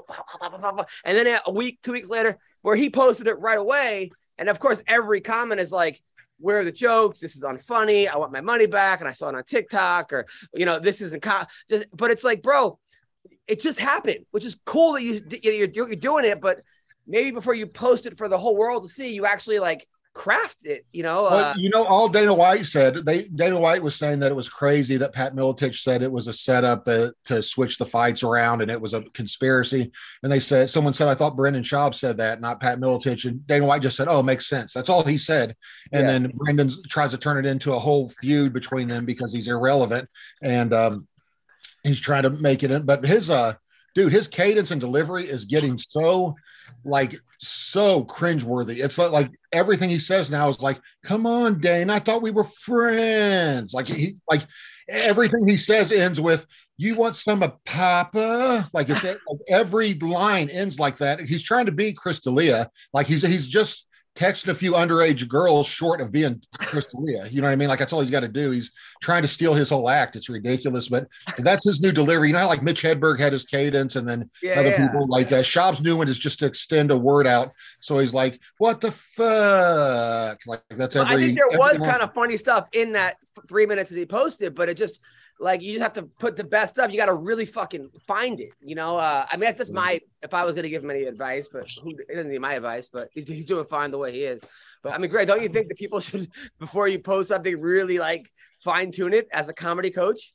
and then a week, two weeks later, where he posted it right away, and of course, every comment is like, "Where are the jokes? This is unfunny. I want my money back." And I saw it on TikTok, or you know, this isn't co-. Just, but it's like, bro, it just happened, which is cool that you you're, you're doing it, but maybe before you post it for the whole world to see, you actually like craft it, you know. Well, Uh, you know, all Dana White said, they Dana White was saying that it was crazy that Pat Miletich said it was a setup to, to switch the fights around and it was a conspiracy. And they said, someone said, I thought Brendan Schaub said that, not Pat Miletich. And Dana White just said, oh, it makes sense. That's all he said. And Yeah. then Brendan tries to turn it into a whole feud between them because he's irrelevant. And um, he's trying to make it in. But his, uh, dude, his cadence and delivery is getting so like so cringeworthy. It's like, like everything he says now is like, come on, Dane, I thought we were friends. Like he like everything he says ends with, you want some of Papa? Like it's like every line ends like that. He's trying to be Chris D'Elia. Like he's he's just texting a few underage girls short of being Chris D'Elia. You know what I mean? Like that's all he's got to do. He's trying to steal his whole act. It's ridiculous, but that's his new delivery. You know how like Mitch Hedberg had his cadence, and then Yeah, other yeah. people like uh, Schaub's new one is just to extend a word out. So he's like, "What the fuck?" Like that's But every. I think there was every- kind of funny stuff in that three minutes that he posted, but it just like you just have to put the best stuff. You got to really fucking find it, you know. Uh, I mean, that's my if I was going to give him any advice, but who it doesn't need my advice. But he's he's doing fine the way he is. But I mean, Greg, don't you think that people should before you post something really like fine tune it as a comedy coach?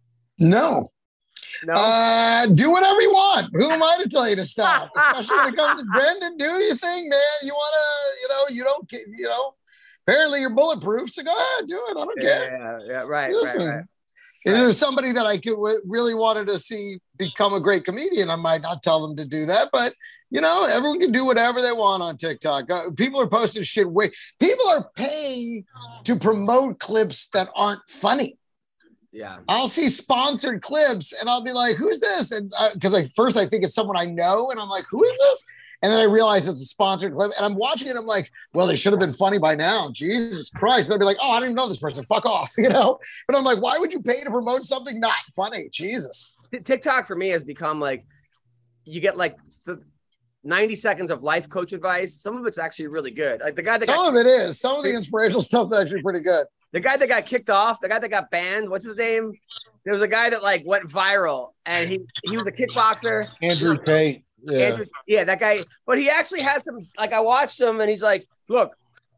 No. No. Uh, do whatever you want. Who am I to tell you to stop? Especially when it comes to Brendan, do your thing, man. You want to, you know, you don't, ca- you know, apparently you're bulletproof. So go ahead, do it. I don't care. yeah, yeah, right, Listen, right, right. if there's somebody that I could w- really wanted to see become a great comedian, I might not tell them to do that. But, you know, everyone can do whatever they want on TikTok. Uh, people are posting shit way. People are paying to promote clips that aren't funny. Yeah. I'll see sponsored clips and I'll be like, who's this? And because I first I think it's someone I know, and I'm like, who is this? And then I realized it's a sponsored clip. And I'm watching it. I'm like, well, they should have been funny by now. Jesus Christ. They'll be like, oh, I don't even know this person. Fuck off. You know? But I'm like, why would you pay to promote something not funny? Jesus. TikTok for me has become like, you get like the ninety seconds of life coach advice. Some of it's actually really good. Like the guy that Some got, of it is. Some of the inspirational stuff's actually pretty good. the guy that got kicked off, the guy that got banned, what's his name? There was a guy that like went viral and he, he was a kickboxer. Andrew Tate. Yeah. Andrew, yeah, that guy. But he actually has some, like I watched him and he's like, look,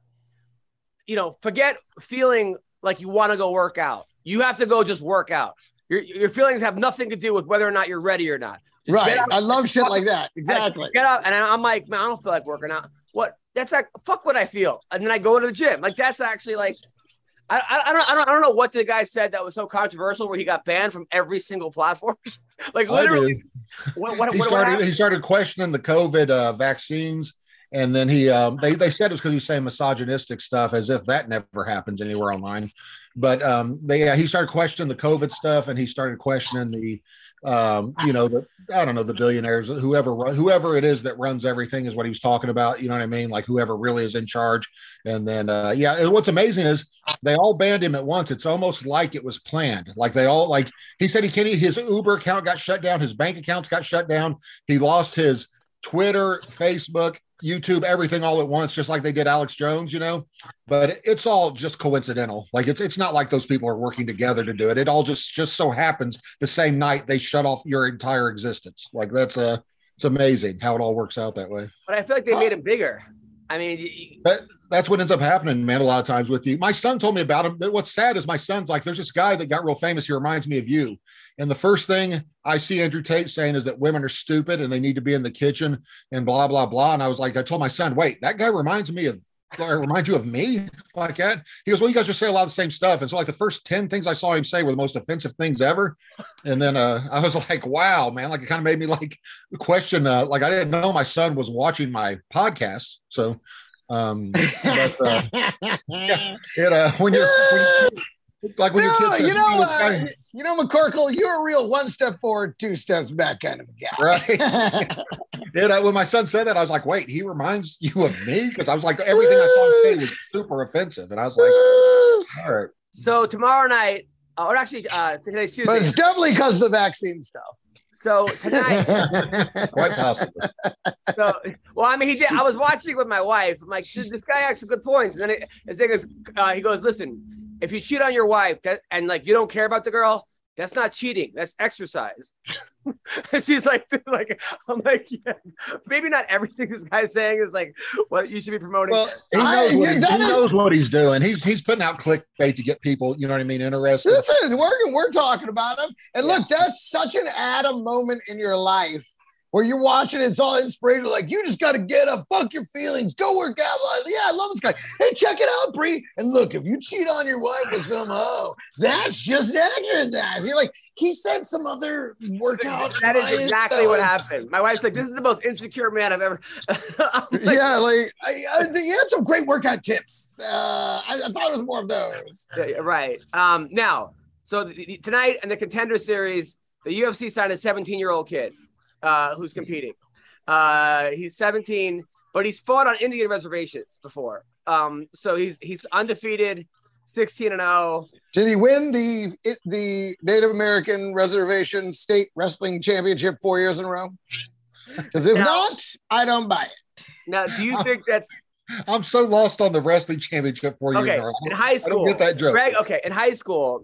you know, forget feeling like you want to go work out. You have to go just work out. Your, your feelings have nothing to do with whether or not you're ready or not. Just right. I love shit like that. Exactly. Get out. And I'm like, man, I don't feel like working out. What? That's like, fuck what I feel. And then I go to the gym. Like, that's actually like, I, I, I, don't, I, don't, I don't know what the guy said that was so controversial where he got banned from every single platform. Like, literally. What, what, he, what, started, what he started questioning the COVID uh, vaccines. And then he, um, they, they said it was because he was saying misogynistic stuff as if that never happens anywhere online. But um, they, uh, he started questioning the COVID stuff and he started questioning the, um, you know, the, I don't know, the billionaires, whoever, whoever it is that runs everything is what he was talking about. You know what I mean? Like whoever really is in charge. And then, uh, yeah, and what's amazing is they all banned him at once. It's almost like it was planned. Like they all, like he said, he can't, his Uber account got shut down. His bank accounts got shut down. He lost his Twitter, Facebook, YouTube, everything all at once, just like they did Alex Jones, you know, but it's all just coincidental. Like it's, it's not like those people are working together to do it. It all just, just so happens the same night they shut off your entire existence. Like that's a, uh, it's amazing how it all works out that way. But I feel like they made him bigger. I mean, that, that's what ends up happening, man. A lot of times with you, my son told me about him. What's sad is my son's like, there's this guy that got real famous. He reminds me of you. And the first thing I see Andrew Tate saying is that women are stupid and they need to be in the kitchen and blah, blah, blah. And I was like, I told my son, wait, that guy reminds me of, or reminds you of me like that? He goes, well, you guys just say a lot of the same stuff. And so like the first ten things I saw him say were the most offensive things ever. And then uh, I was like, wow, man, like it kind of made me like question, uh, like I didn't know my son was watching my podcast. So um, but, uh, yeah, it, uh, when you're, when you're like when no, your kids, you know, you, uh, you know, McCorkle, you're a real one step forward, two steps back kind of a guy. Right. And uh, when my son said that, I was like, wait, he reminds you of me? Because I was like, everything I saw him say was super offensive. And I was like, all right. So tomorrow night, uh, or actually uh, today's Tuesday. But it's definitely because of the vaccine stuff. So tonight, quite possible. So, well, I mean, he did. I was watching with my wife. I'm like, this, this guy has some good points. And then it, his thing is, uh, he goes, listen, if you cheat on your wife that, and like you don't care about the girl, that's not cheating. That's exercise. And she's like, like, I'm like, yeah, maybe not everything this guy's saying is like what you should be promoting. Well, he knows, I, what, he, he is, knows what he's doing. He's he's putting out clickbait to get people, you know what I mean, interested. Listen, we're, we're talking about him. And look, that's such an Adam moment in your life where you're watching, it's all inspirational. Like, you just got to get up, fuck your feelings, go work out. Like, yeah, I love this guy. Hey, check it out, Bree. And look, if you cheat on your wife with some hoe, that's just exercise. You're like, he said some other workout. That is exactly what happened. My wife's like, this is the most insecure man I've ever. like, yeah, like, I, I think he had some great workout tips. Uh, I, I thought it was more of those. Right. Um, now, so the, the, tonight in the Contender Series, the U F C signed a seventeen-year-old kid. Uh, who's competing. Uh, he's seventeen, but he's fought on Indian reservations before. Um, so he's he's undefeated, sixteen and oh. Did he win the the Native American Reservation State Wrestling Championship four years in a row? Because if now, not, I don't buy it. Now, do you think that's... I'm so lost on the wrestling championship four years okay, in a row. In high school, I don't get that joke. Greg, okay, in high school,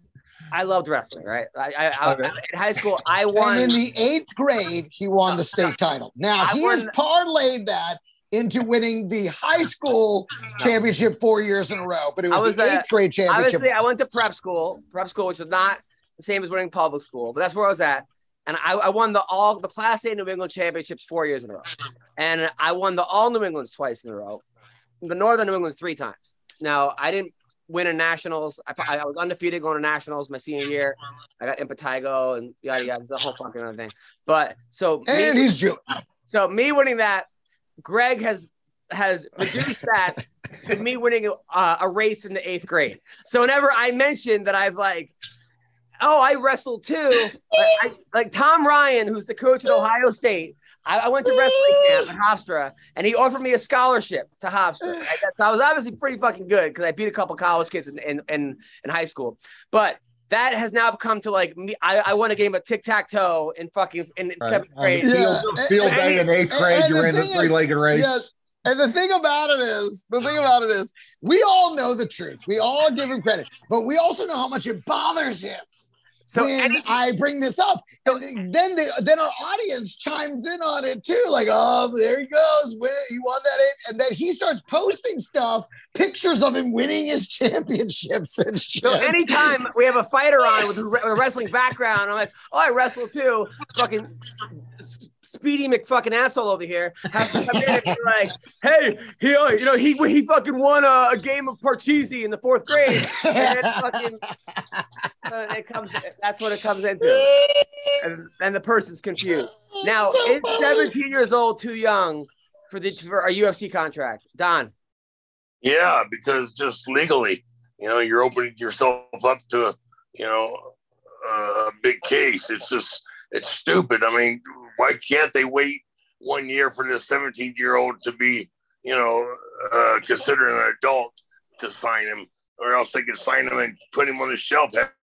I loved wrestling, right? I, I, I okay. in high school, I won. And in the eighth grade, he won the state title. Now, I he won, has parlayed that into winning the high school championship four years in a row, but it was, was the eighth grade championship. Obviously, I went to prep school, prep school, which is not the same as winning public school, but that's where I was at. And I, I won the all the Class A New England championships four years in a row. And I won the all New Englands twice in a row. The Northern New Englands three times. Now, I didn't win in nationals. I, I was undefeated going to nationals my senior year. I got impetigo and yada yada, the whole fucking other thing. But so and me, he's Jewish. So me winning that, Greg has has reduced that to me winning uh, a race in the eighth grade. So whenever I mentioned that I've like, oh, I wrestled too, I, I, like Tom Ryan, who's the coach at Ohio State, I, I went to wrestling camp at Hofstra, and he offered me a scholarship to Hofstra. Right? So I was obviously pretty fucking good because I beat a couple college kids in, in in in high school. But that has now come to like me. I, I won a game of tic tac toe in fucking in, in Right. seventh grade. Yeah. Field, field And- day in eighth and- grade, and you the ran the thing is- three-legged race. Yeah, and the thing about it is, the thing about it is, we all know the truth. We all give him credit, but we also know how much it bothers him So when any, I bring this up. And then the, then our audience chimes in on it too, like, oh, there he goes, win, he won that, eight. And then he starts posting stuff, pictures of him winning his championships and shit. so anytime we have a fighter on with a, with a wrestling background, I'm like, oh, I wrestle too. Fucking S- Speedy McFucking asshole over here has to come in and be like, hey, he, uh, you know, he he fucking won a, a game of Parcheesi in the fourth grade. And it's fucking, uh, it comes. That's what it comes into, and, and the person's confused. Now, So is funny. seventeen years old too young for the for a U F C contract? Don, Yeah, because just legally, you know, you're opening yourself up to, you know, a big case. It's just, it's stupid. I mean, why can't they wait one year for this seventeen year old to be, you know, uh, considered an adult to sign him, or else they could sign him and put him on the shelf.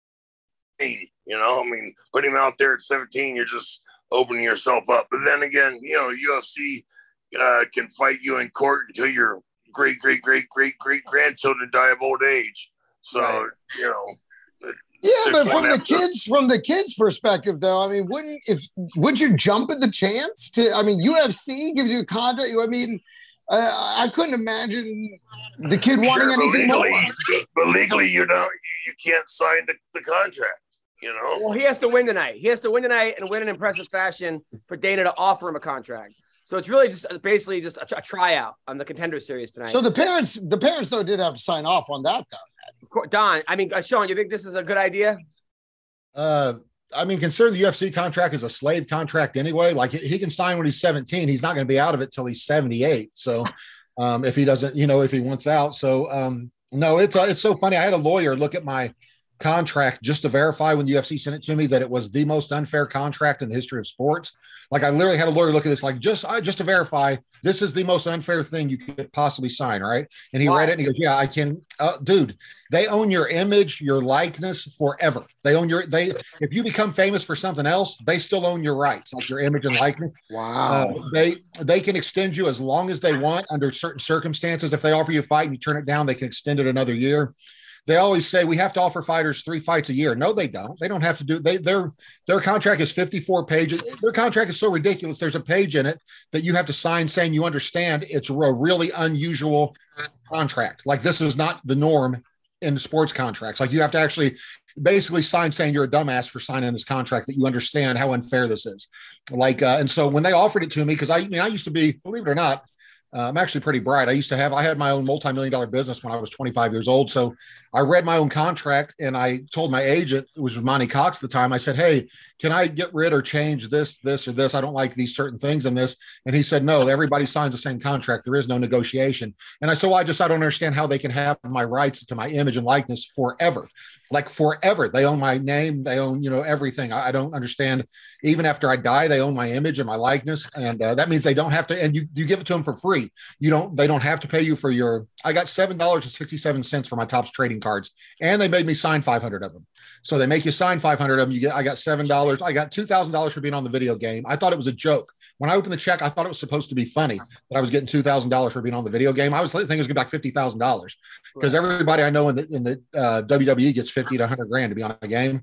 You know, I mean, put him out there at seventeen, you're just opening yourself up. But then again, you know, U F C uh, can fight you in court until your great, great, great, great, great grandchildren die of old age. So, Right. you know. Yeah, Six but from the months after- kids, from the kids' perspective, though, I mean, wouldn't if would you jump at the chance to? I mean, U F C gives you a contract. I mean, uh, I couldn't imagine the kid wanting Sure, but anything more. legally, but legally, you know, you, you can't sign the, the contract. You know, well, he has to win tonight. He has to win tonight and win in impressive fashion for Dana to offer him a contract. So it's really just basically just a, a tryout on the Contender Series tonight. So the parents, the parents though, did have to sign off on that, though. Of course, Don, I mean, uh, Sean, you think this is a good idea? Uh, I mean, consider the U F C contract is a slave contract anyway. Like he, he can sign when he's seventeen. He's not going to be out of it till he's seventy-eight. So um, if he doesn't, you know, if he wants out. So um, no, it's uh, it's so funny. I had a lawyer look at my contract just to verify when the U F C sent it to me that it was the most unfair contract in the history of sports. Like I literally had a lawyer look at this, like just I just to verify this is the most unfair thing you could possibly sign, right? And he Why? read it and he goes, "Yeah, I can." Uh, dude, they own your image, your likeness forever. They own your they. If you become famous for something else, they still own your rights, like your image and likeness. Wow. Uh, they they can extend you as long as they want under certain circumstances. If they offer you a fight and you turn it down, they can extend it another year. They always say we have to offer fighters three fights a year. No, they don't. They don't have to do. They their their contract is fifty-four pages. Their contract is so ridiculous. There's a page in it that you have to sign saying you understand it's a really unusual contract. Like this is not the norm in sports contracts. Like you have to actually basically sign saying you're a dumbass for signing this contract, that you understand how unfair this is. Like uh, and so when they offered it to me, because I, I mean I used to be, believe it or not, Uh, I'm actually pretty bright. I used to have, I had my own multi-million dollar business when I was twenty-five years old. So I read my own contract and I told my agent, it was Monty Cox at the time. I said, "Hey, can I get rid or change this, this, or this? I don't like these certain things in this." And he said, "No, everybody signs the same contract. There is no negotiation." And I said, "Well, I just, I don't understand how they can have my rights to my image and likeness forever, like forever. They own my name. They own, you know, everything. I, I don't understand. Even after I die, they own my image and my likeness. And uh, that means they don't have to, and you, you give it to them for free. You don't, they don't have to pay you for your, I got seven dollars and sixty-seven cents for my Topps trading cards, and they made me sign five hundred of them. So they make you sign five hundred of them. You get, I got seven dollars. I got two thousand dollars for being on the video game. I thought it was a joke. When I opened the check, I thought it was supposed to be funny that I was getting two thousand dollars for being on the video game. I was thinking it was going to be like fifty thousand dollars because everybody I know in the, in the uh, W W E gets fifty to a hundred grand to be on a game.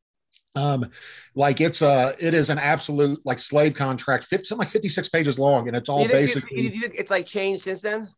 Um, like it's uh it is an absolute like slave contract, fifty, something like fifty-six pages long, and it's all Do you think- basically. do you think it's like changed since then?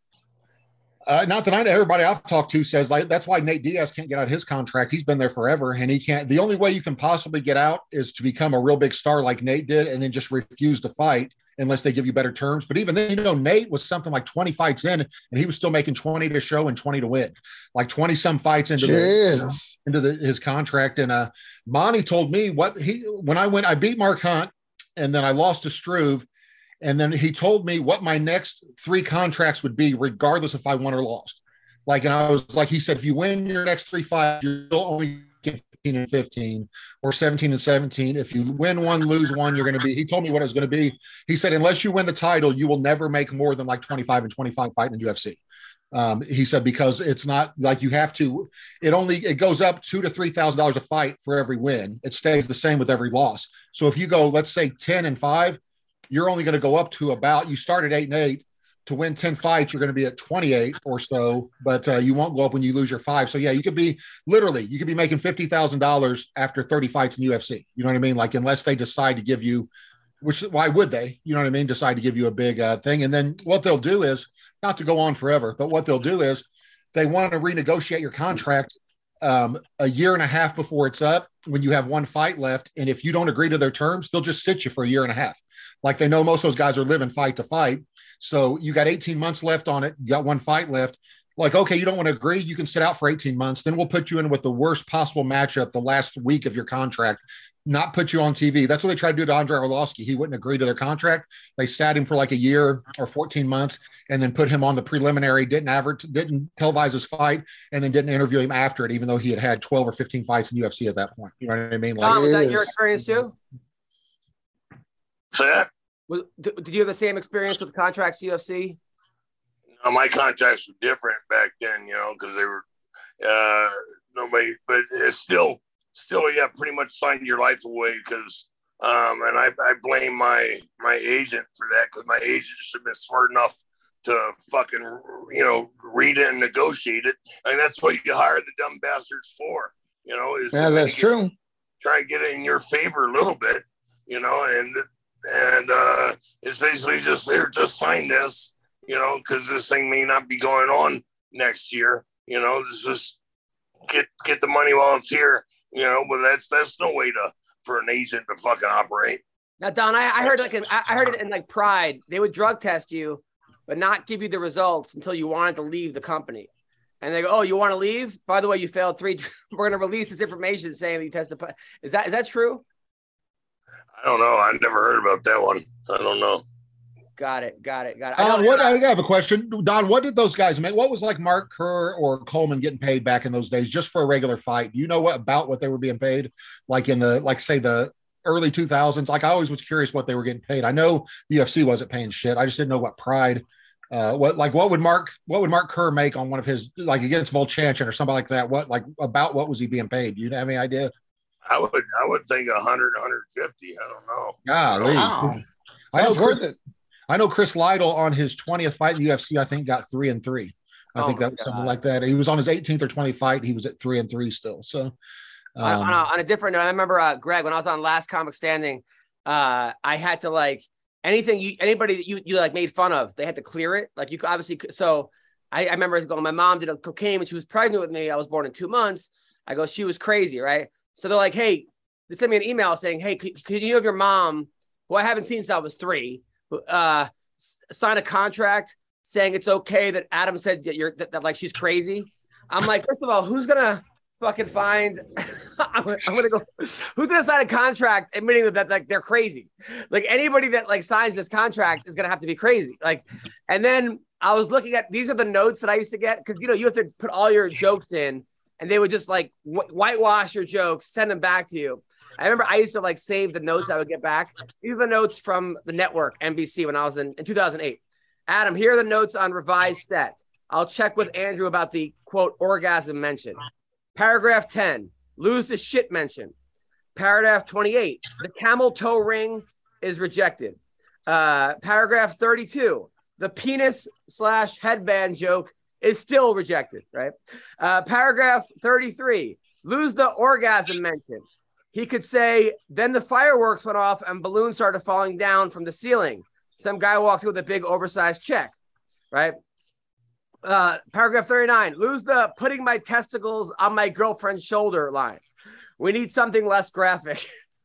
Uh, not that I know. Everybody I've talked to says like that's why Nate Diaz can't get out of his contract. He's been there forever, and he can't. The only way you can possibly get out is to become a real big star like Nate did, and then just refuse to fight unless they give you better terms. But even then, you know, Nate was something like twenty fights in, and he was still making twenty to show and twenty to win, like twenty some fights into Jesus. the, into the, his contract. And uh, Monty told me what he when I went, I beat Mark Hunt, and then I lost to Struve. And then he told me what my next three contracts would be, regardless if I won or lost. Like, and I was like, he said, if you win your next three fights, you'll only get fifteen fourteen and fifteen or seventeen and seventeen. If you win one, lose one, you're going to be, he told me what it was going to be. He said, unless you win the title, you will never make more than like twenty-five and twenty-five fighting in U F C. Um, he said, because it's not like you have to, it only, it goes up two to three thousand dollars a fight for every win. It stays the same with every loss. So if you go, let's say ten and five, you're only going to go up to about, you start at eight and eight. To win ten fights, you're going to be at twenty-eight or so, but uh, you won't go up when you lose your five. So yeah, you could be literally, you could be making fifty thousand dollars after thirty fights in U F C. You know what I mean? Like, unless they decide to give you, which, why would they, you know what I mean? Decide to give you a big uh, thing. And then what they'll do is, not to go on forever, but what they'll do is they want to renegotiate your contract um, a year and a half before it's up when you have one fight left. And if you don't agree to their terms, they'll just sit you for a year and a half. Like, they know most of those guys are living fight to fight. So you got eighteen months left on it. You got one fight left. Like, okay, you don't want to agree. You can sit out for eighteen months. Then we'll put you in with the worst possible matchup the last week of your contract, not put you on T V. That's what they tried to do to Andrei Arlovsky. He wouldn't agree to their contract. They sat him for like a year or fourteen months and then put him on the preliminary, didn't average, didn't televise his fight, and then didn't interview him after it, even though he had had twelve or fifteen fights in U F C at that point. You know what I mean? Like, Tom, was that your experience too? So that, Was, did you have the same experience with contracts U F C? uh, my contracts were different back then, you know, because they were uh, nobody, but it's still, still, yeah, pretty much signed your life away. Because, um, and I, I blame my my agent for that, because my agent should have been smart enough to fucking, you know, read it and negotiate it. And that's what you hire the dumb bastards for, you know. Is Yeah, that's true. Try and get it in your favor a little bit, you know, and and uh, it's basically just here, just sign this, you know, because this thing may not be going on next year, you know. Just get get the money while it's here, you know. But that's that's no way to for an agent to fucking operate. Now, Don, I, I heard like in, I heard it in like Pride. They would drug test you, but not give you the results until you wanted to leave the company. And they go, "Oh, you want to leave? By the way, you failed three. We're going to release this information saying that you tested." Is that is that true? I don't know. I never heard about that one. I don't know. Got it. Got it. Got it. I, Uh, know, what, I have a question. Don, what did those guys make? What was like Mark Kerr or Coleman getting paid back in those days just for a regular fight? Do you know what about what they were being paid? Like in the, like say the early two thousands? Like I always was curious what they were getting paid. I know the U F C wasn't paying shit. I just didn't know what Pride, uh, what, like what would Mark, what would Mark Kerr make on one of his, like against Volchanchin or somebody like that? What, like about what was he being paid? Do you have any idea? I would I would think a hundred, a hundred fifty. I don't know. Golly. Wow. I know That's Chris, worth it. I know Chris Lytle on his twentieth fight in the U F C, I think got three and three. I Oh think my that was something God. like that. He was on his eighteenth or twentieth fight. He was at three and three still. So, on, um, on, a, on a different note, I remember uh, Greg, when I was on Last Comic Standing, uh, I had to like anything you anybody that you you like made fun of, they had to clear it. Like you could obviously. So I, I remember going. My mom did a cocaine when she was pregnant with me. I was born in two months. I go, she was crazy, right? So they're like, hey, they sent me an email saying, hey, could, could you have your mom, who I haven't seen since I was three, uh, s- sign a contract saying it's okay that Adam said that you're that, that like she's crazy. I'm like, first of all, who's gonna fucking find? I'm, gonna, I'm gonna go. Who's gonna sign a contract admitting that, that like they're crazy? Like anybody that like signs this contract is gonna have to be crazy. Like, and then I was looking at these are the notes that I used to get because you know you have to put all your jokes in, and they would just like wh- whitewash your jokes, send them back to you. I remember I used to like save the notes I would get back. These are the notes from the network N B C when I was in, in two thousand eight. Adam, here are the notes on revised set. I'll check with Andrew about the quote orgasm mention. Paragraph ten, lose the shit mention. Paragraph twenty-eight, the camel toe ring is rejected. Uh, paragraph thirty-two, the penis slash headband joke is still rejected, right? Uh, paragraph thirty-three, lose the orgasm mention. He could say, then the fireworks went off and balloons started falling down from the ceiling. Some guy walks in with a big oversized check, right? Uh, paragraph thirty-nine, lose the putting my testicles on my girlfriend's shoulder line. We need something less graphic.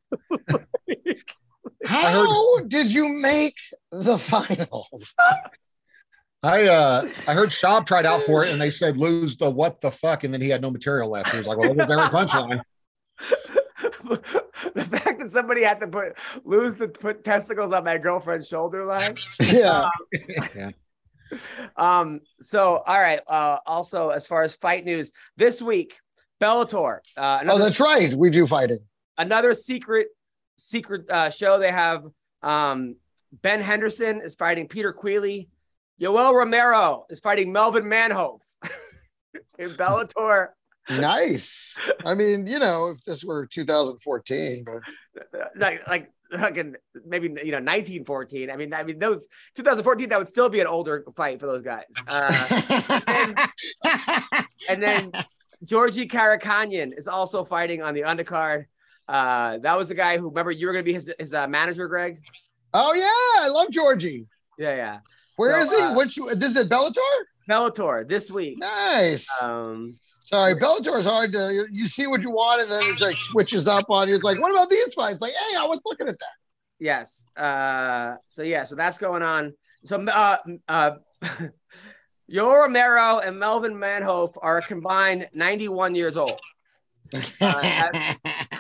How did you make the finals? I uh I heard Staub tried out for it and they said lose the what the fuck, and then he had no material left. He was like, well, there's their punchline. The fact that somebody had to put lose the put testicles on my girlfriend's shoulder line. Yeah. Yeah. Um, so all right. Uh, also, as far as fight news, this week, Bellator. Uh, Oh, another, that's right. We do fighting. another secret secret uh, show. They have um, Ben Henderson is fighting Peter Queally. Yoel Romero is fighting Melvin Manhoef in Bellator. Nice. I mean, you know, if this were two thousand fourteen, but like like fucking maybe you know nineteen fourteen. I mean, I mean those two thousand fourteen that would still be an older fight for those guys. Uh, and, and then Georgie Karakanyan is also fighting on the undercard. Uh, that was the guy who remember you were going to be his his uh, manager, Greg. oh yeah, I love Georgie. Yeah, yeah. Where So, is he? uh, Which this is Bellator? Bellator this week. Nice. Um, Sorry, Bellator is hard to you, you see what you want, and then it like switches up on you. It's like, what about these fights? Like, hey, I was looking at that. yes. Uh, so yeah, so that's going on. So uh, uh, Yoel Romero and Melvin Manhoef are combined ninety-one years old. Uh, that's,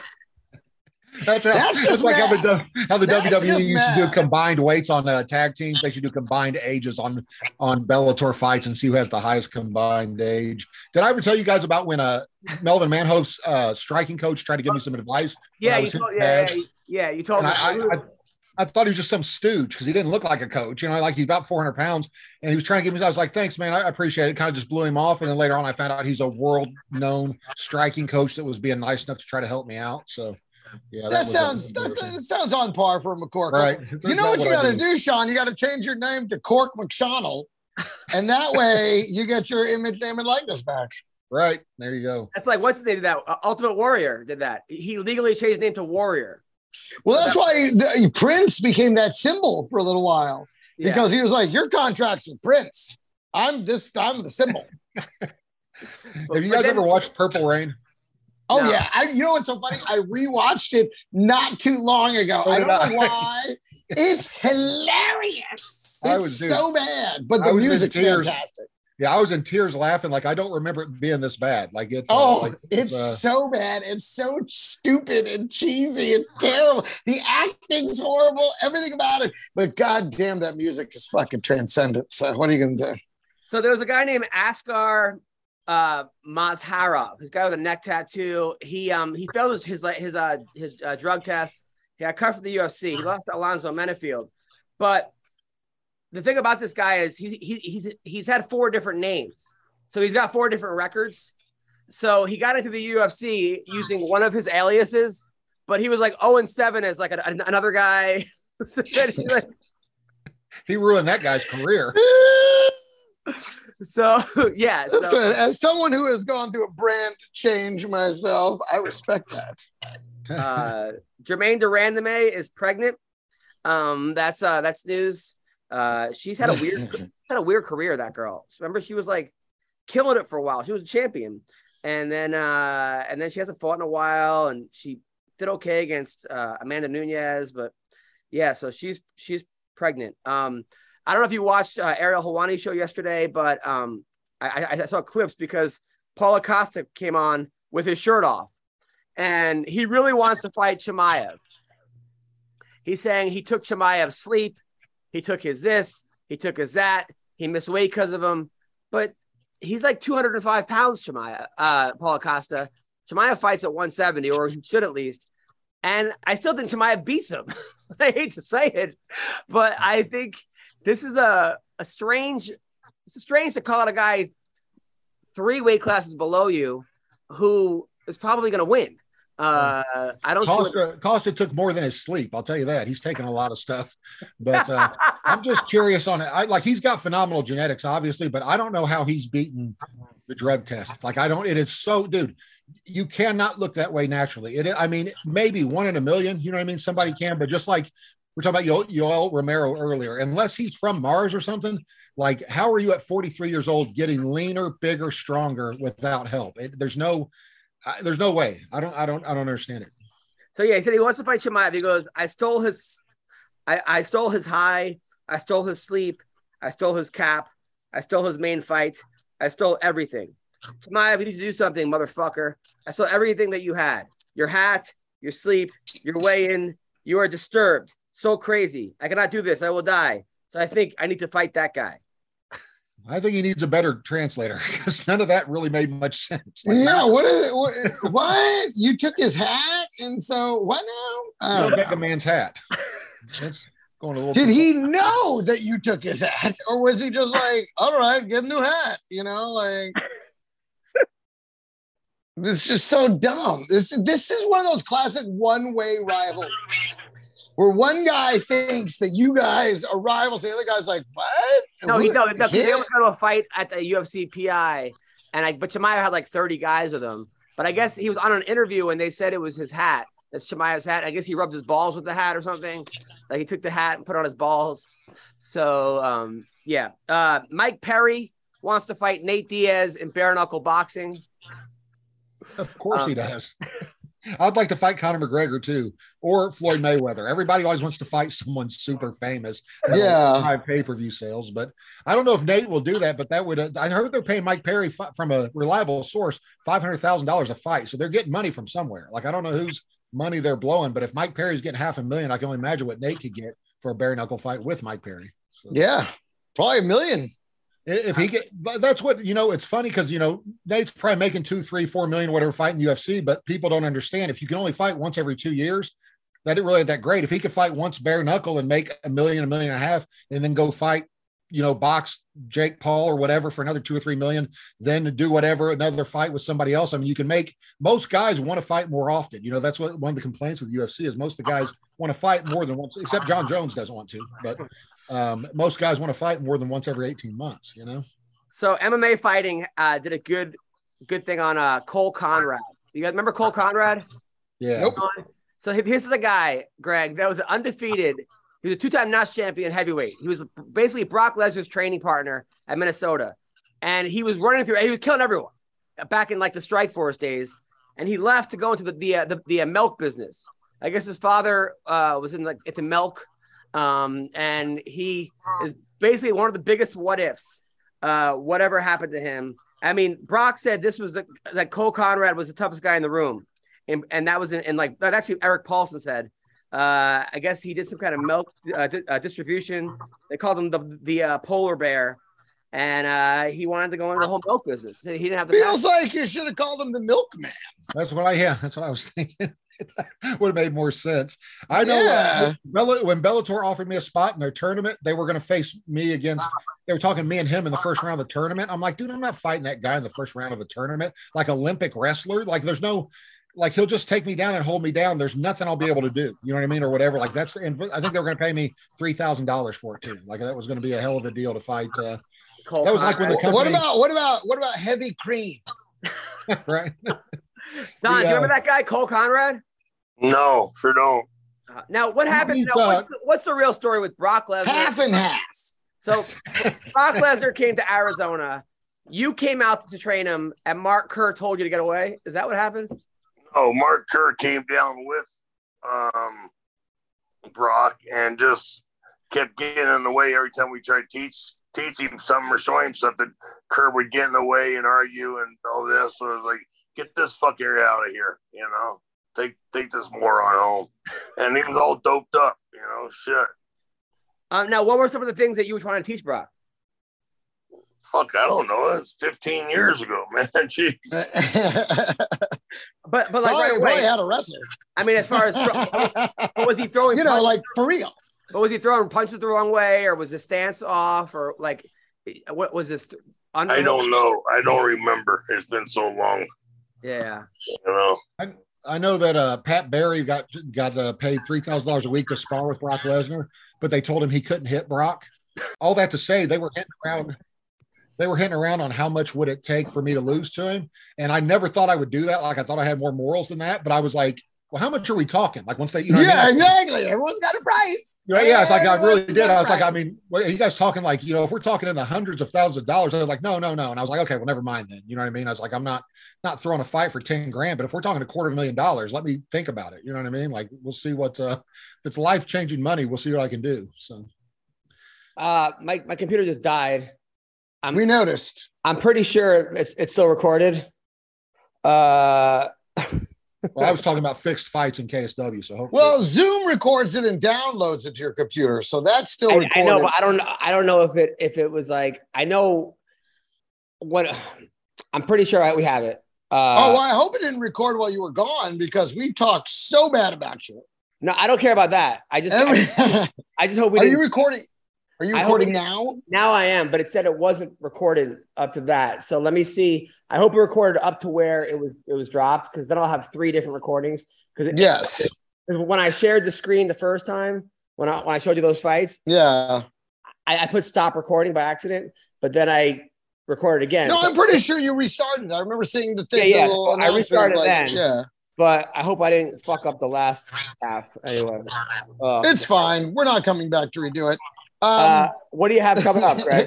That's, how, That's that's, just like how the, mad. W- how the That's W W E just used to do mad. combined weights on uh, tag teams. They should do combined ages on on Bellator fights and see who has the highest combined age. Did I ever tell you guys about when uh, Melvin Manhoef's uh, striking coach tried to give me some advice? when yeah, I you was told, hitting yeah, pads? yeah, yeah, you told And me. I, I, I, I thought he was just some stooge because he didn't look like a coach. You know, like he's about four hundred pounds, and he was trying to give me. I was like, "Thanks, man. I appreciate it." Kind of just blew him off, and then later on, I found out he's a world-known striking coach that was being nice enough to try to help me out. So, yeah, That was sounds a- that, that sounds on par for McCorkle. right. You know what you got to do, Sean? You got to change your name to Cork McShonnell, and that way you get your image, name, and likeness back. Right there, you go. That's like what's they did that? Uh, Ultimate Warrior did that. He legally changed his name to Warrior. Well, that's why the, Prince became that symbol for a little while Yeah. because he was like, "Your contract's with Prince. I'm this. I'm the symbol." But- Have you but guys then- ever watched Purple Rain? Oh No. yeah, I, you know what's so funny? I rewatched it not too long ago. So I did don't I. know why. It's hilarious. I It's was, dude, so bad, but I the was in music's tears. fantastic. Yeah, I was in tears laughing. Like I don't remember it being this bad. Like it's uh, Oh, like, it's uh, so bad. It's so stupid and cheesy. It's terrible. The acting's horrible. Everything about it. But goddamn, that music is fucking transcendent. So what are you gonna do? So there was a guy named Askar uh, Mazharov, this guy with a neck tattoo. He um he failed his his like his uh his uh, drug test. He got cut from the U F C. He lost to Alonzo Menefield. But the thing about this guy is he's he, he's he's had four different names. So he's got four different records. So he got into the U F C using one of his aliases, but he was like oh and seven as like a, an, another guy. So then he, like, he ruined that guy's career. so yeah. So, Listen, as someone who has gone through a brand change myself, I respect that. uh Jermaine Durandame is pregnant. Um, that's uh that's news. Uh, she's had a weird had a weird career. That girl. Remember, she was like killing it for a while. She was a champion, and then uh and then she hasn't fought in a while, and she did okay against uh, Amanda Nunes, but yeah, so she's she's pregnant. Um, I don't know if you watched uh, Ariel Helwani's show yesterday, but um, I, I saw clips because Paulo Costa came on with his shirt off, and he really wants to fight Chimaev. He's saying he took Chimaev's sleep, he took his this, he took his that, he missed weight because of him, but he's like two hundred five pounds, Chimaev, uh, Paulo Costa. Chimaev fights at one seventy, or he should at least. And I still think Chimaev beats him. I hate to say it, but I think this is a, a strange, it's strange to call out a guy three weight classes below you who is probably going to win. Uh, I don't see what- Costa, Costa took more than his sleep. I'll tell you that. He's taken a lot of stuff, but uh, I'm just curious on it. I like he's got phenomenal genetics, obviously, but I don't know how he's beaten the drug test. Like I don't. It is so, dude. You cannot look that way naturally. It. I mean, maybe one in a million. You know what I mean? Somebody can, but just like we're talking about Yoel, Yoel Romero earlier, unless he's from Mars or something. Like, how are you at forty-three years old getting leaner, bigger, stronger without help? It, there's no. I, there's no way. I don't. I don't. I don't understand it. So yeah, he said he wants to fight Chimaev. He goes, I stole his, I, I stole his high. I stole his sleep. I stole his cap. I stole his main fight. I stole everything. Chimaev, you need to do something, motherfucker. I stole everything that you had. Your hat, your sleep, your weigh-in. You are disturbed. So crazy. I cannot do this. I will die. So I think I need to fight that guy. I think he needs a better translator because none of that really made much sense. Like, yeah, what is it? What, what? You took his hat, and so what now? I no, don't take know. a man's hat. That's going a little. Did too he know that you took his hat, or was he just like, all right, get a new hat? You know, like this is just so dumb. This this is one of those classic one-way rivalries where one guy thinks that you guys are rivals, the other guy's like, what? No, he no, no, Yeah. they were going to a fight at the U F C P I, and I but Chimaev had like thirty guys with him. But I guess he was on an interview and they said it was his hat. That's Chimaev's hat. I guess he rubbed his balls with the hat or something. Like he took the hat and put it on his balls. So um, yeah. Uh, Mike Perry wants to fight Nate Diaz in bare knuckle boxing. Of course Um, he does. I'd like to fight Conor McGregor too, or Floyd Mayweather. Everybody always wants to fight someone super famous. Yeah. High pay-per-view sales, but I don't know if Nate will do that. But that would, uh, I heard they're paying Mike Perry fi- from a reliable source five hundred thousand dollars a fight, so they're getting money from somewhere. Like I don't know whose money they're blowing, but if Mike Perry's getting half a million, I can only imagine what Nate could get for a bare knuckle fight with Mike Perry. So. Yeah, probably a million. If he get, that's what, you know, it's funny because, you know, Nate's probably making two, three, four million, whatever, fighting U F C, but people don't understand. If you can only fight once every two years, that it really ain't that great. If he could fight once bare knuckle and make a million, a million and a half, and then go fight, you know, box Jake Paul or whatever for another two or three million, then to do whatever, another fight with somebody else. I mean, you can make, most guys want to fight more often. You know, that's what one of the complaints with U F C is most of the guys want to fight more than once, except John Jones doesn't want to, but um, most guys want to fight more than once every eighteen months, you know? So M M A fighting uh, did a good good thing on uh, Cole Conrad. You guys remember Cole Conrad? Yeah. Nope. So this is a guy, Greg, that was undefeated. He was a two-time N A S champion heavyweight. He was basically Brock Lesnar's training partner at Minnesota. And he was running through, he was killing everyone back in like the Strikeforce days. And he left to go into the the, uh, the, the uh, milk business. I guess his father uh, was in like at the milk. Um, and he is basically one of the biggest what ifs. Uh, whatever happened to him. I mean, Brock said this was the that Cole Conrad was the toughest guy in the room, and and that was in, in like that actually Eric Paulson said. Uh, I guess he did some kind of milk uh, di- uh, distribution. They called him the the uh, polar bear, and uh, he wanted to go into the whole milk business. He didn't have the Feels like you should have called him the milkman. That's what I, yeah, that's what I was thinking. Would have made more sense. I know Yeah. uh, Bella, when Bellator offered me a spot in their tournament, they were going to face me against, they were talking me and him in the first round of the tournament. I'm like, dude, I'm not fighting that guy in the first round of the tournament, like Olympic wrestler. Like there's no, like he'll just take me down and hold me down. There's nothing I'll be able to do. You know what I mean? Or whatever. Like that's, and I think they were going to pay me three thousand dollars for it too. Like that was going to be a hell of a deal to fight. Uh, Cole that was like when the Conrad. What company, about what about what about heavy cream? right? Don, the, do you remember uh, that guy, Cole Conrad? No, sure don't. Uh, now, what happened? He's, Now, uh, what's, the, what's the real story with Brock Lesnar? Half and half. So Brock Lesnar came to Arizona. You came out to train him, and Mark Kerr told you to get away. Is that what happened? Oh, Mark Kerr came down with um, Brock and just kept getting in the way every time we tried to teach teach him something or show him something. Kerr would get in the way and argue and all this. So it was like, get this fucker out of here, you know. Take take this moron home. And he was all doped up, you know, shit. Um, now, what were some of the things that you were trying to teach Brock? Fuck, I don't know. It's fifteen years ago, man. Jeez. But but like Probably, right away, probably had a wrestler. I mean, as far as throw, was he throwing? You know, punches, like for real. but was he throwing punches the wrong way, or was his stance off, or like what was this? Under- I don't know. I don't remember. It's been so long, Yeah. you know. I, I know that uh, Pat Barry got got uh, paid three thousand dollars a week to spar with Brock Lesnar, but they told him he couldn't hit Brock. All that to say, they were hitting around. They were hitting around on how much would it take for me to lose to him, and I never thought I would do that. Like I thought I had more morals than that, but I was like, "Well, how much are we talking?" Like once they, you know, what I Yeah, mean? exactly. Everyone's got a price. Yeah, yeah, it's like I really Everyone's did. got I was like, I price. mean, what, are you guys talking like, you know, if we're talking in the hundreds of thousands of dollars, I was like, no, no, no. And I was like, okay, well, never mind then. You know what I mean? I was like, I'm not not throwing a fight for ten grand, but if we're talking a quarter of a million dollars, let me think about it. You know what I mean? Like, we'll see what uh if it's life changing money, we'll see what I can do. So Uh, my my computer just died. I'm We noticed. I'm pretty sure it's it's still recorded. Uh, Well, I was talking about fixed fights in K S W. So hopefully, Well, Zoom records it and downloads it to your computer, so that's still I, recorded. I know, but I don't. I don't know if it if it was like I know what. I'm pretty sure we have it. Uh, oh, well, I hope it didn't record while you were gone because we talked so bad about you. No, I don't care about that. I just. Every- I, I just hope we. Are didn't, you recording? Are you I hope recording we- now? Now I am, but it said it wasn't recorded up to that. So let me see. I hope it recorded up to where it was it was dropped because then I'll have three different recordings. Because Yes. when I shared the screen the first time when I when I showed you those fights, Yeah. I, I put stop recording by accident, but then I recorded again. No, So- I'm pretty sure you restarted. I remember seeing the thing. Yeah, yeah. the little I announcement, restarted like, then. Yeah. But I hope I didn't fuck up the last half. Anyway, uh, It's fine. We're not coming back to redo it. Um, uh, what do you have coming up, Greg?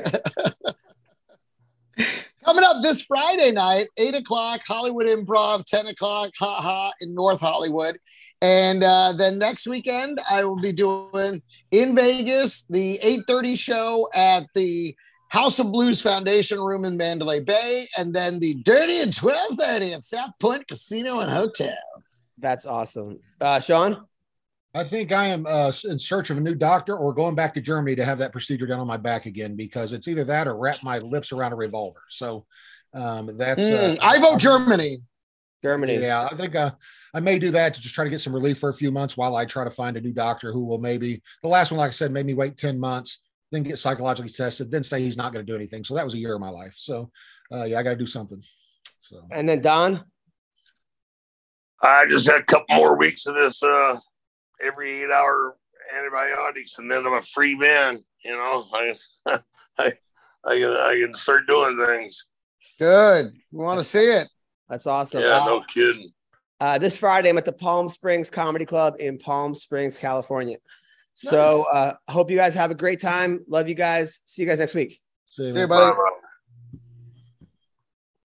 Coming up this Friday night, eight o'clock, Hollywood Improv, ten o'clock, Ha Ha in North Hollywood. And uh, then next weekend, I will be doing in Vegas, the eight thirty show at the House of Blues Foundation Room in Mandalay Bay, and then the Dirty at twelve thirty at South Point Casino and Hotel. That's awesome. Uh, Sean? I think I am uh, in search of a new doctor or going back to Germany to have that procedure done on my back again because it's either that or wrap my lips around a revolver. So um, that's. Uh, Mm, I vote Germany. Germany. Yeah, I think uh, I may do that to just try to get some relief for a few months while I try to find a new doctor who will maybe. The last one, like I said, made me wait ten months, then get psychologically tested, then say he's not going to do anything. So that was a year of my life. So uh, yeah, I got to do something. So And then Don? I just had a couple more weeks of this uh, every eight hour antibiotics, and then I'm a free man. You know, I I I can I can start doing things. Good. We want to see it. That's awesome. Yeah, Uh, no kidding. Uh, this Friday, I'm at the Palm Springs Comedy Club in Palm Springs, California. So uh, I hope you guys have a great time. Love you guys. See you guys next week. See you, buddy. Bye-bye.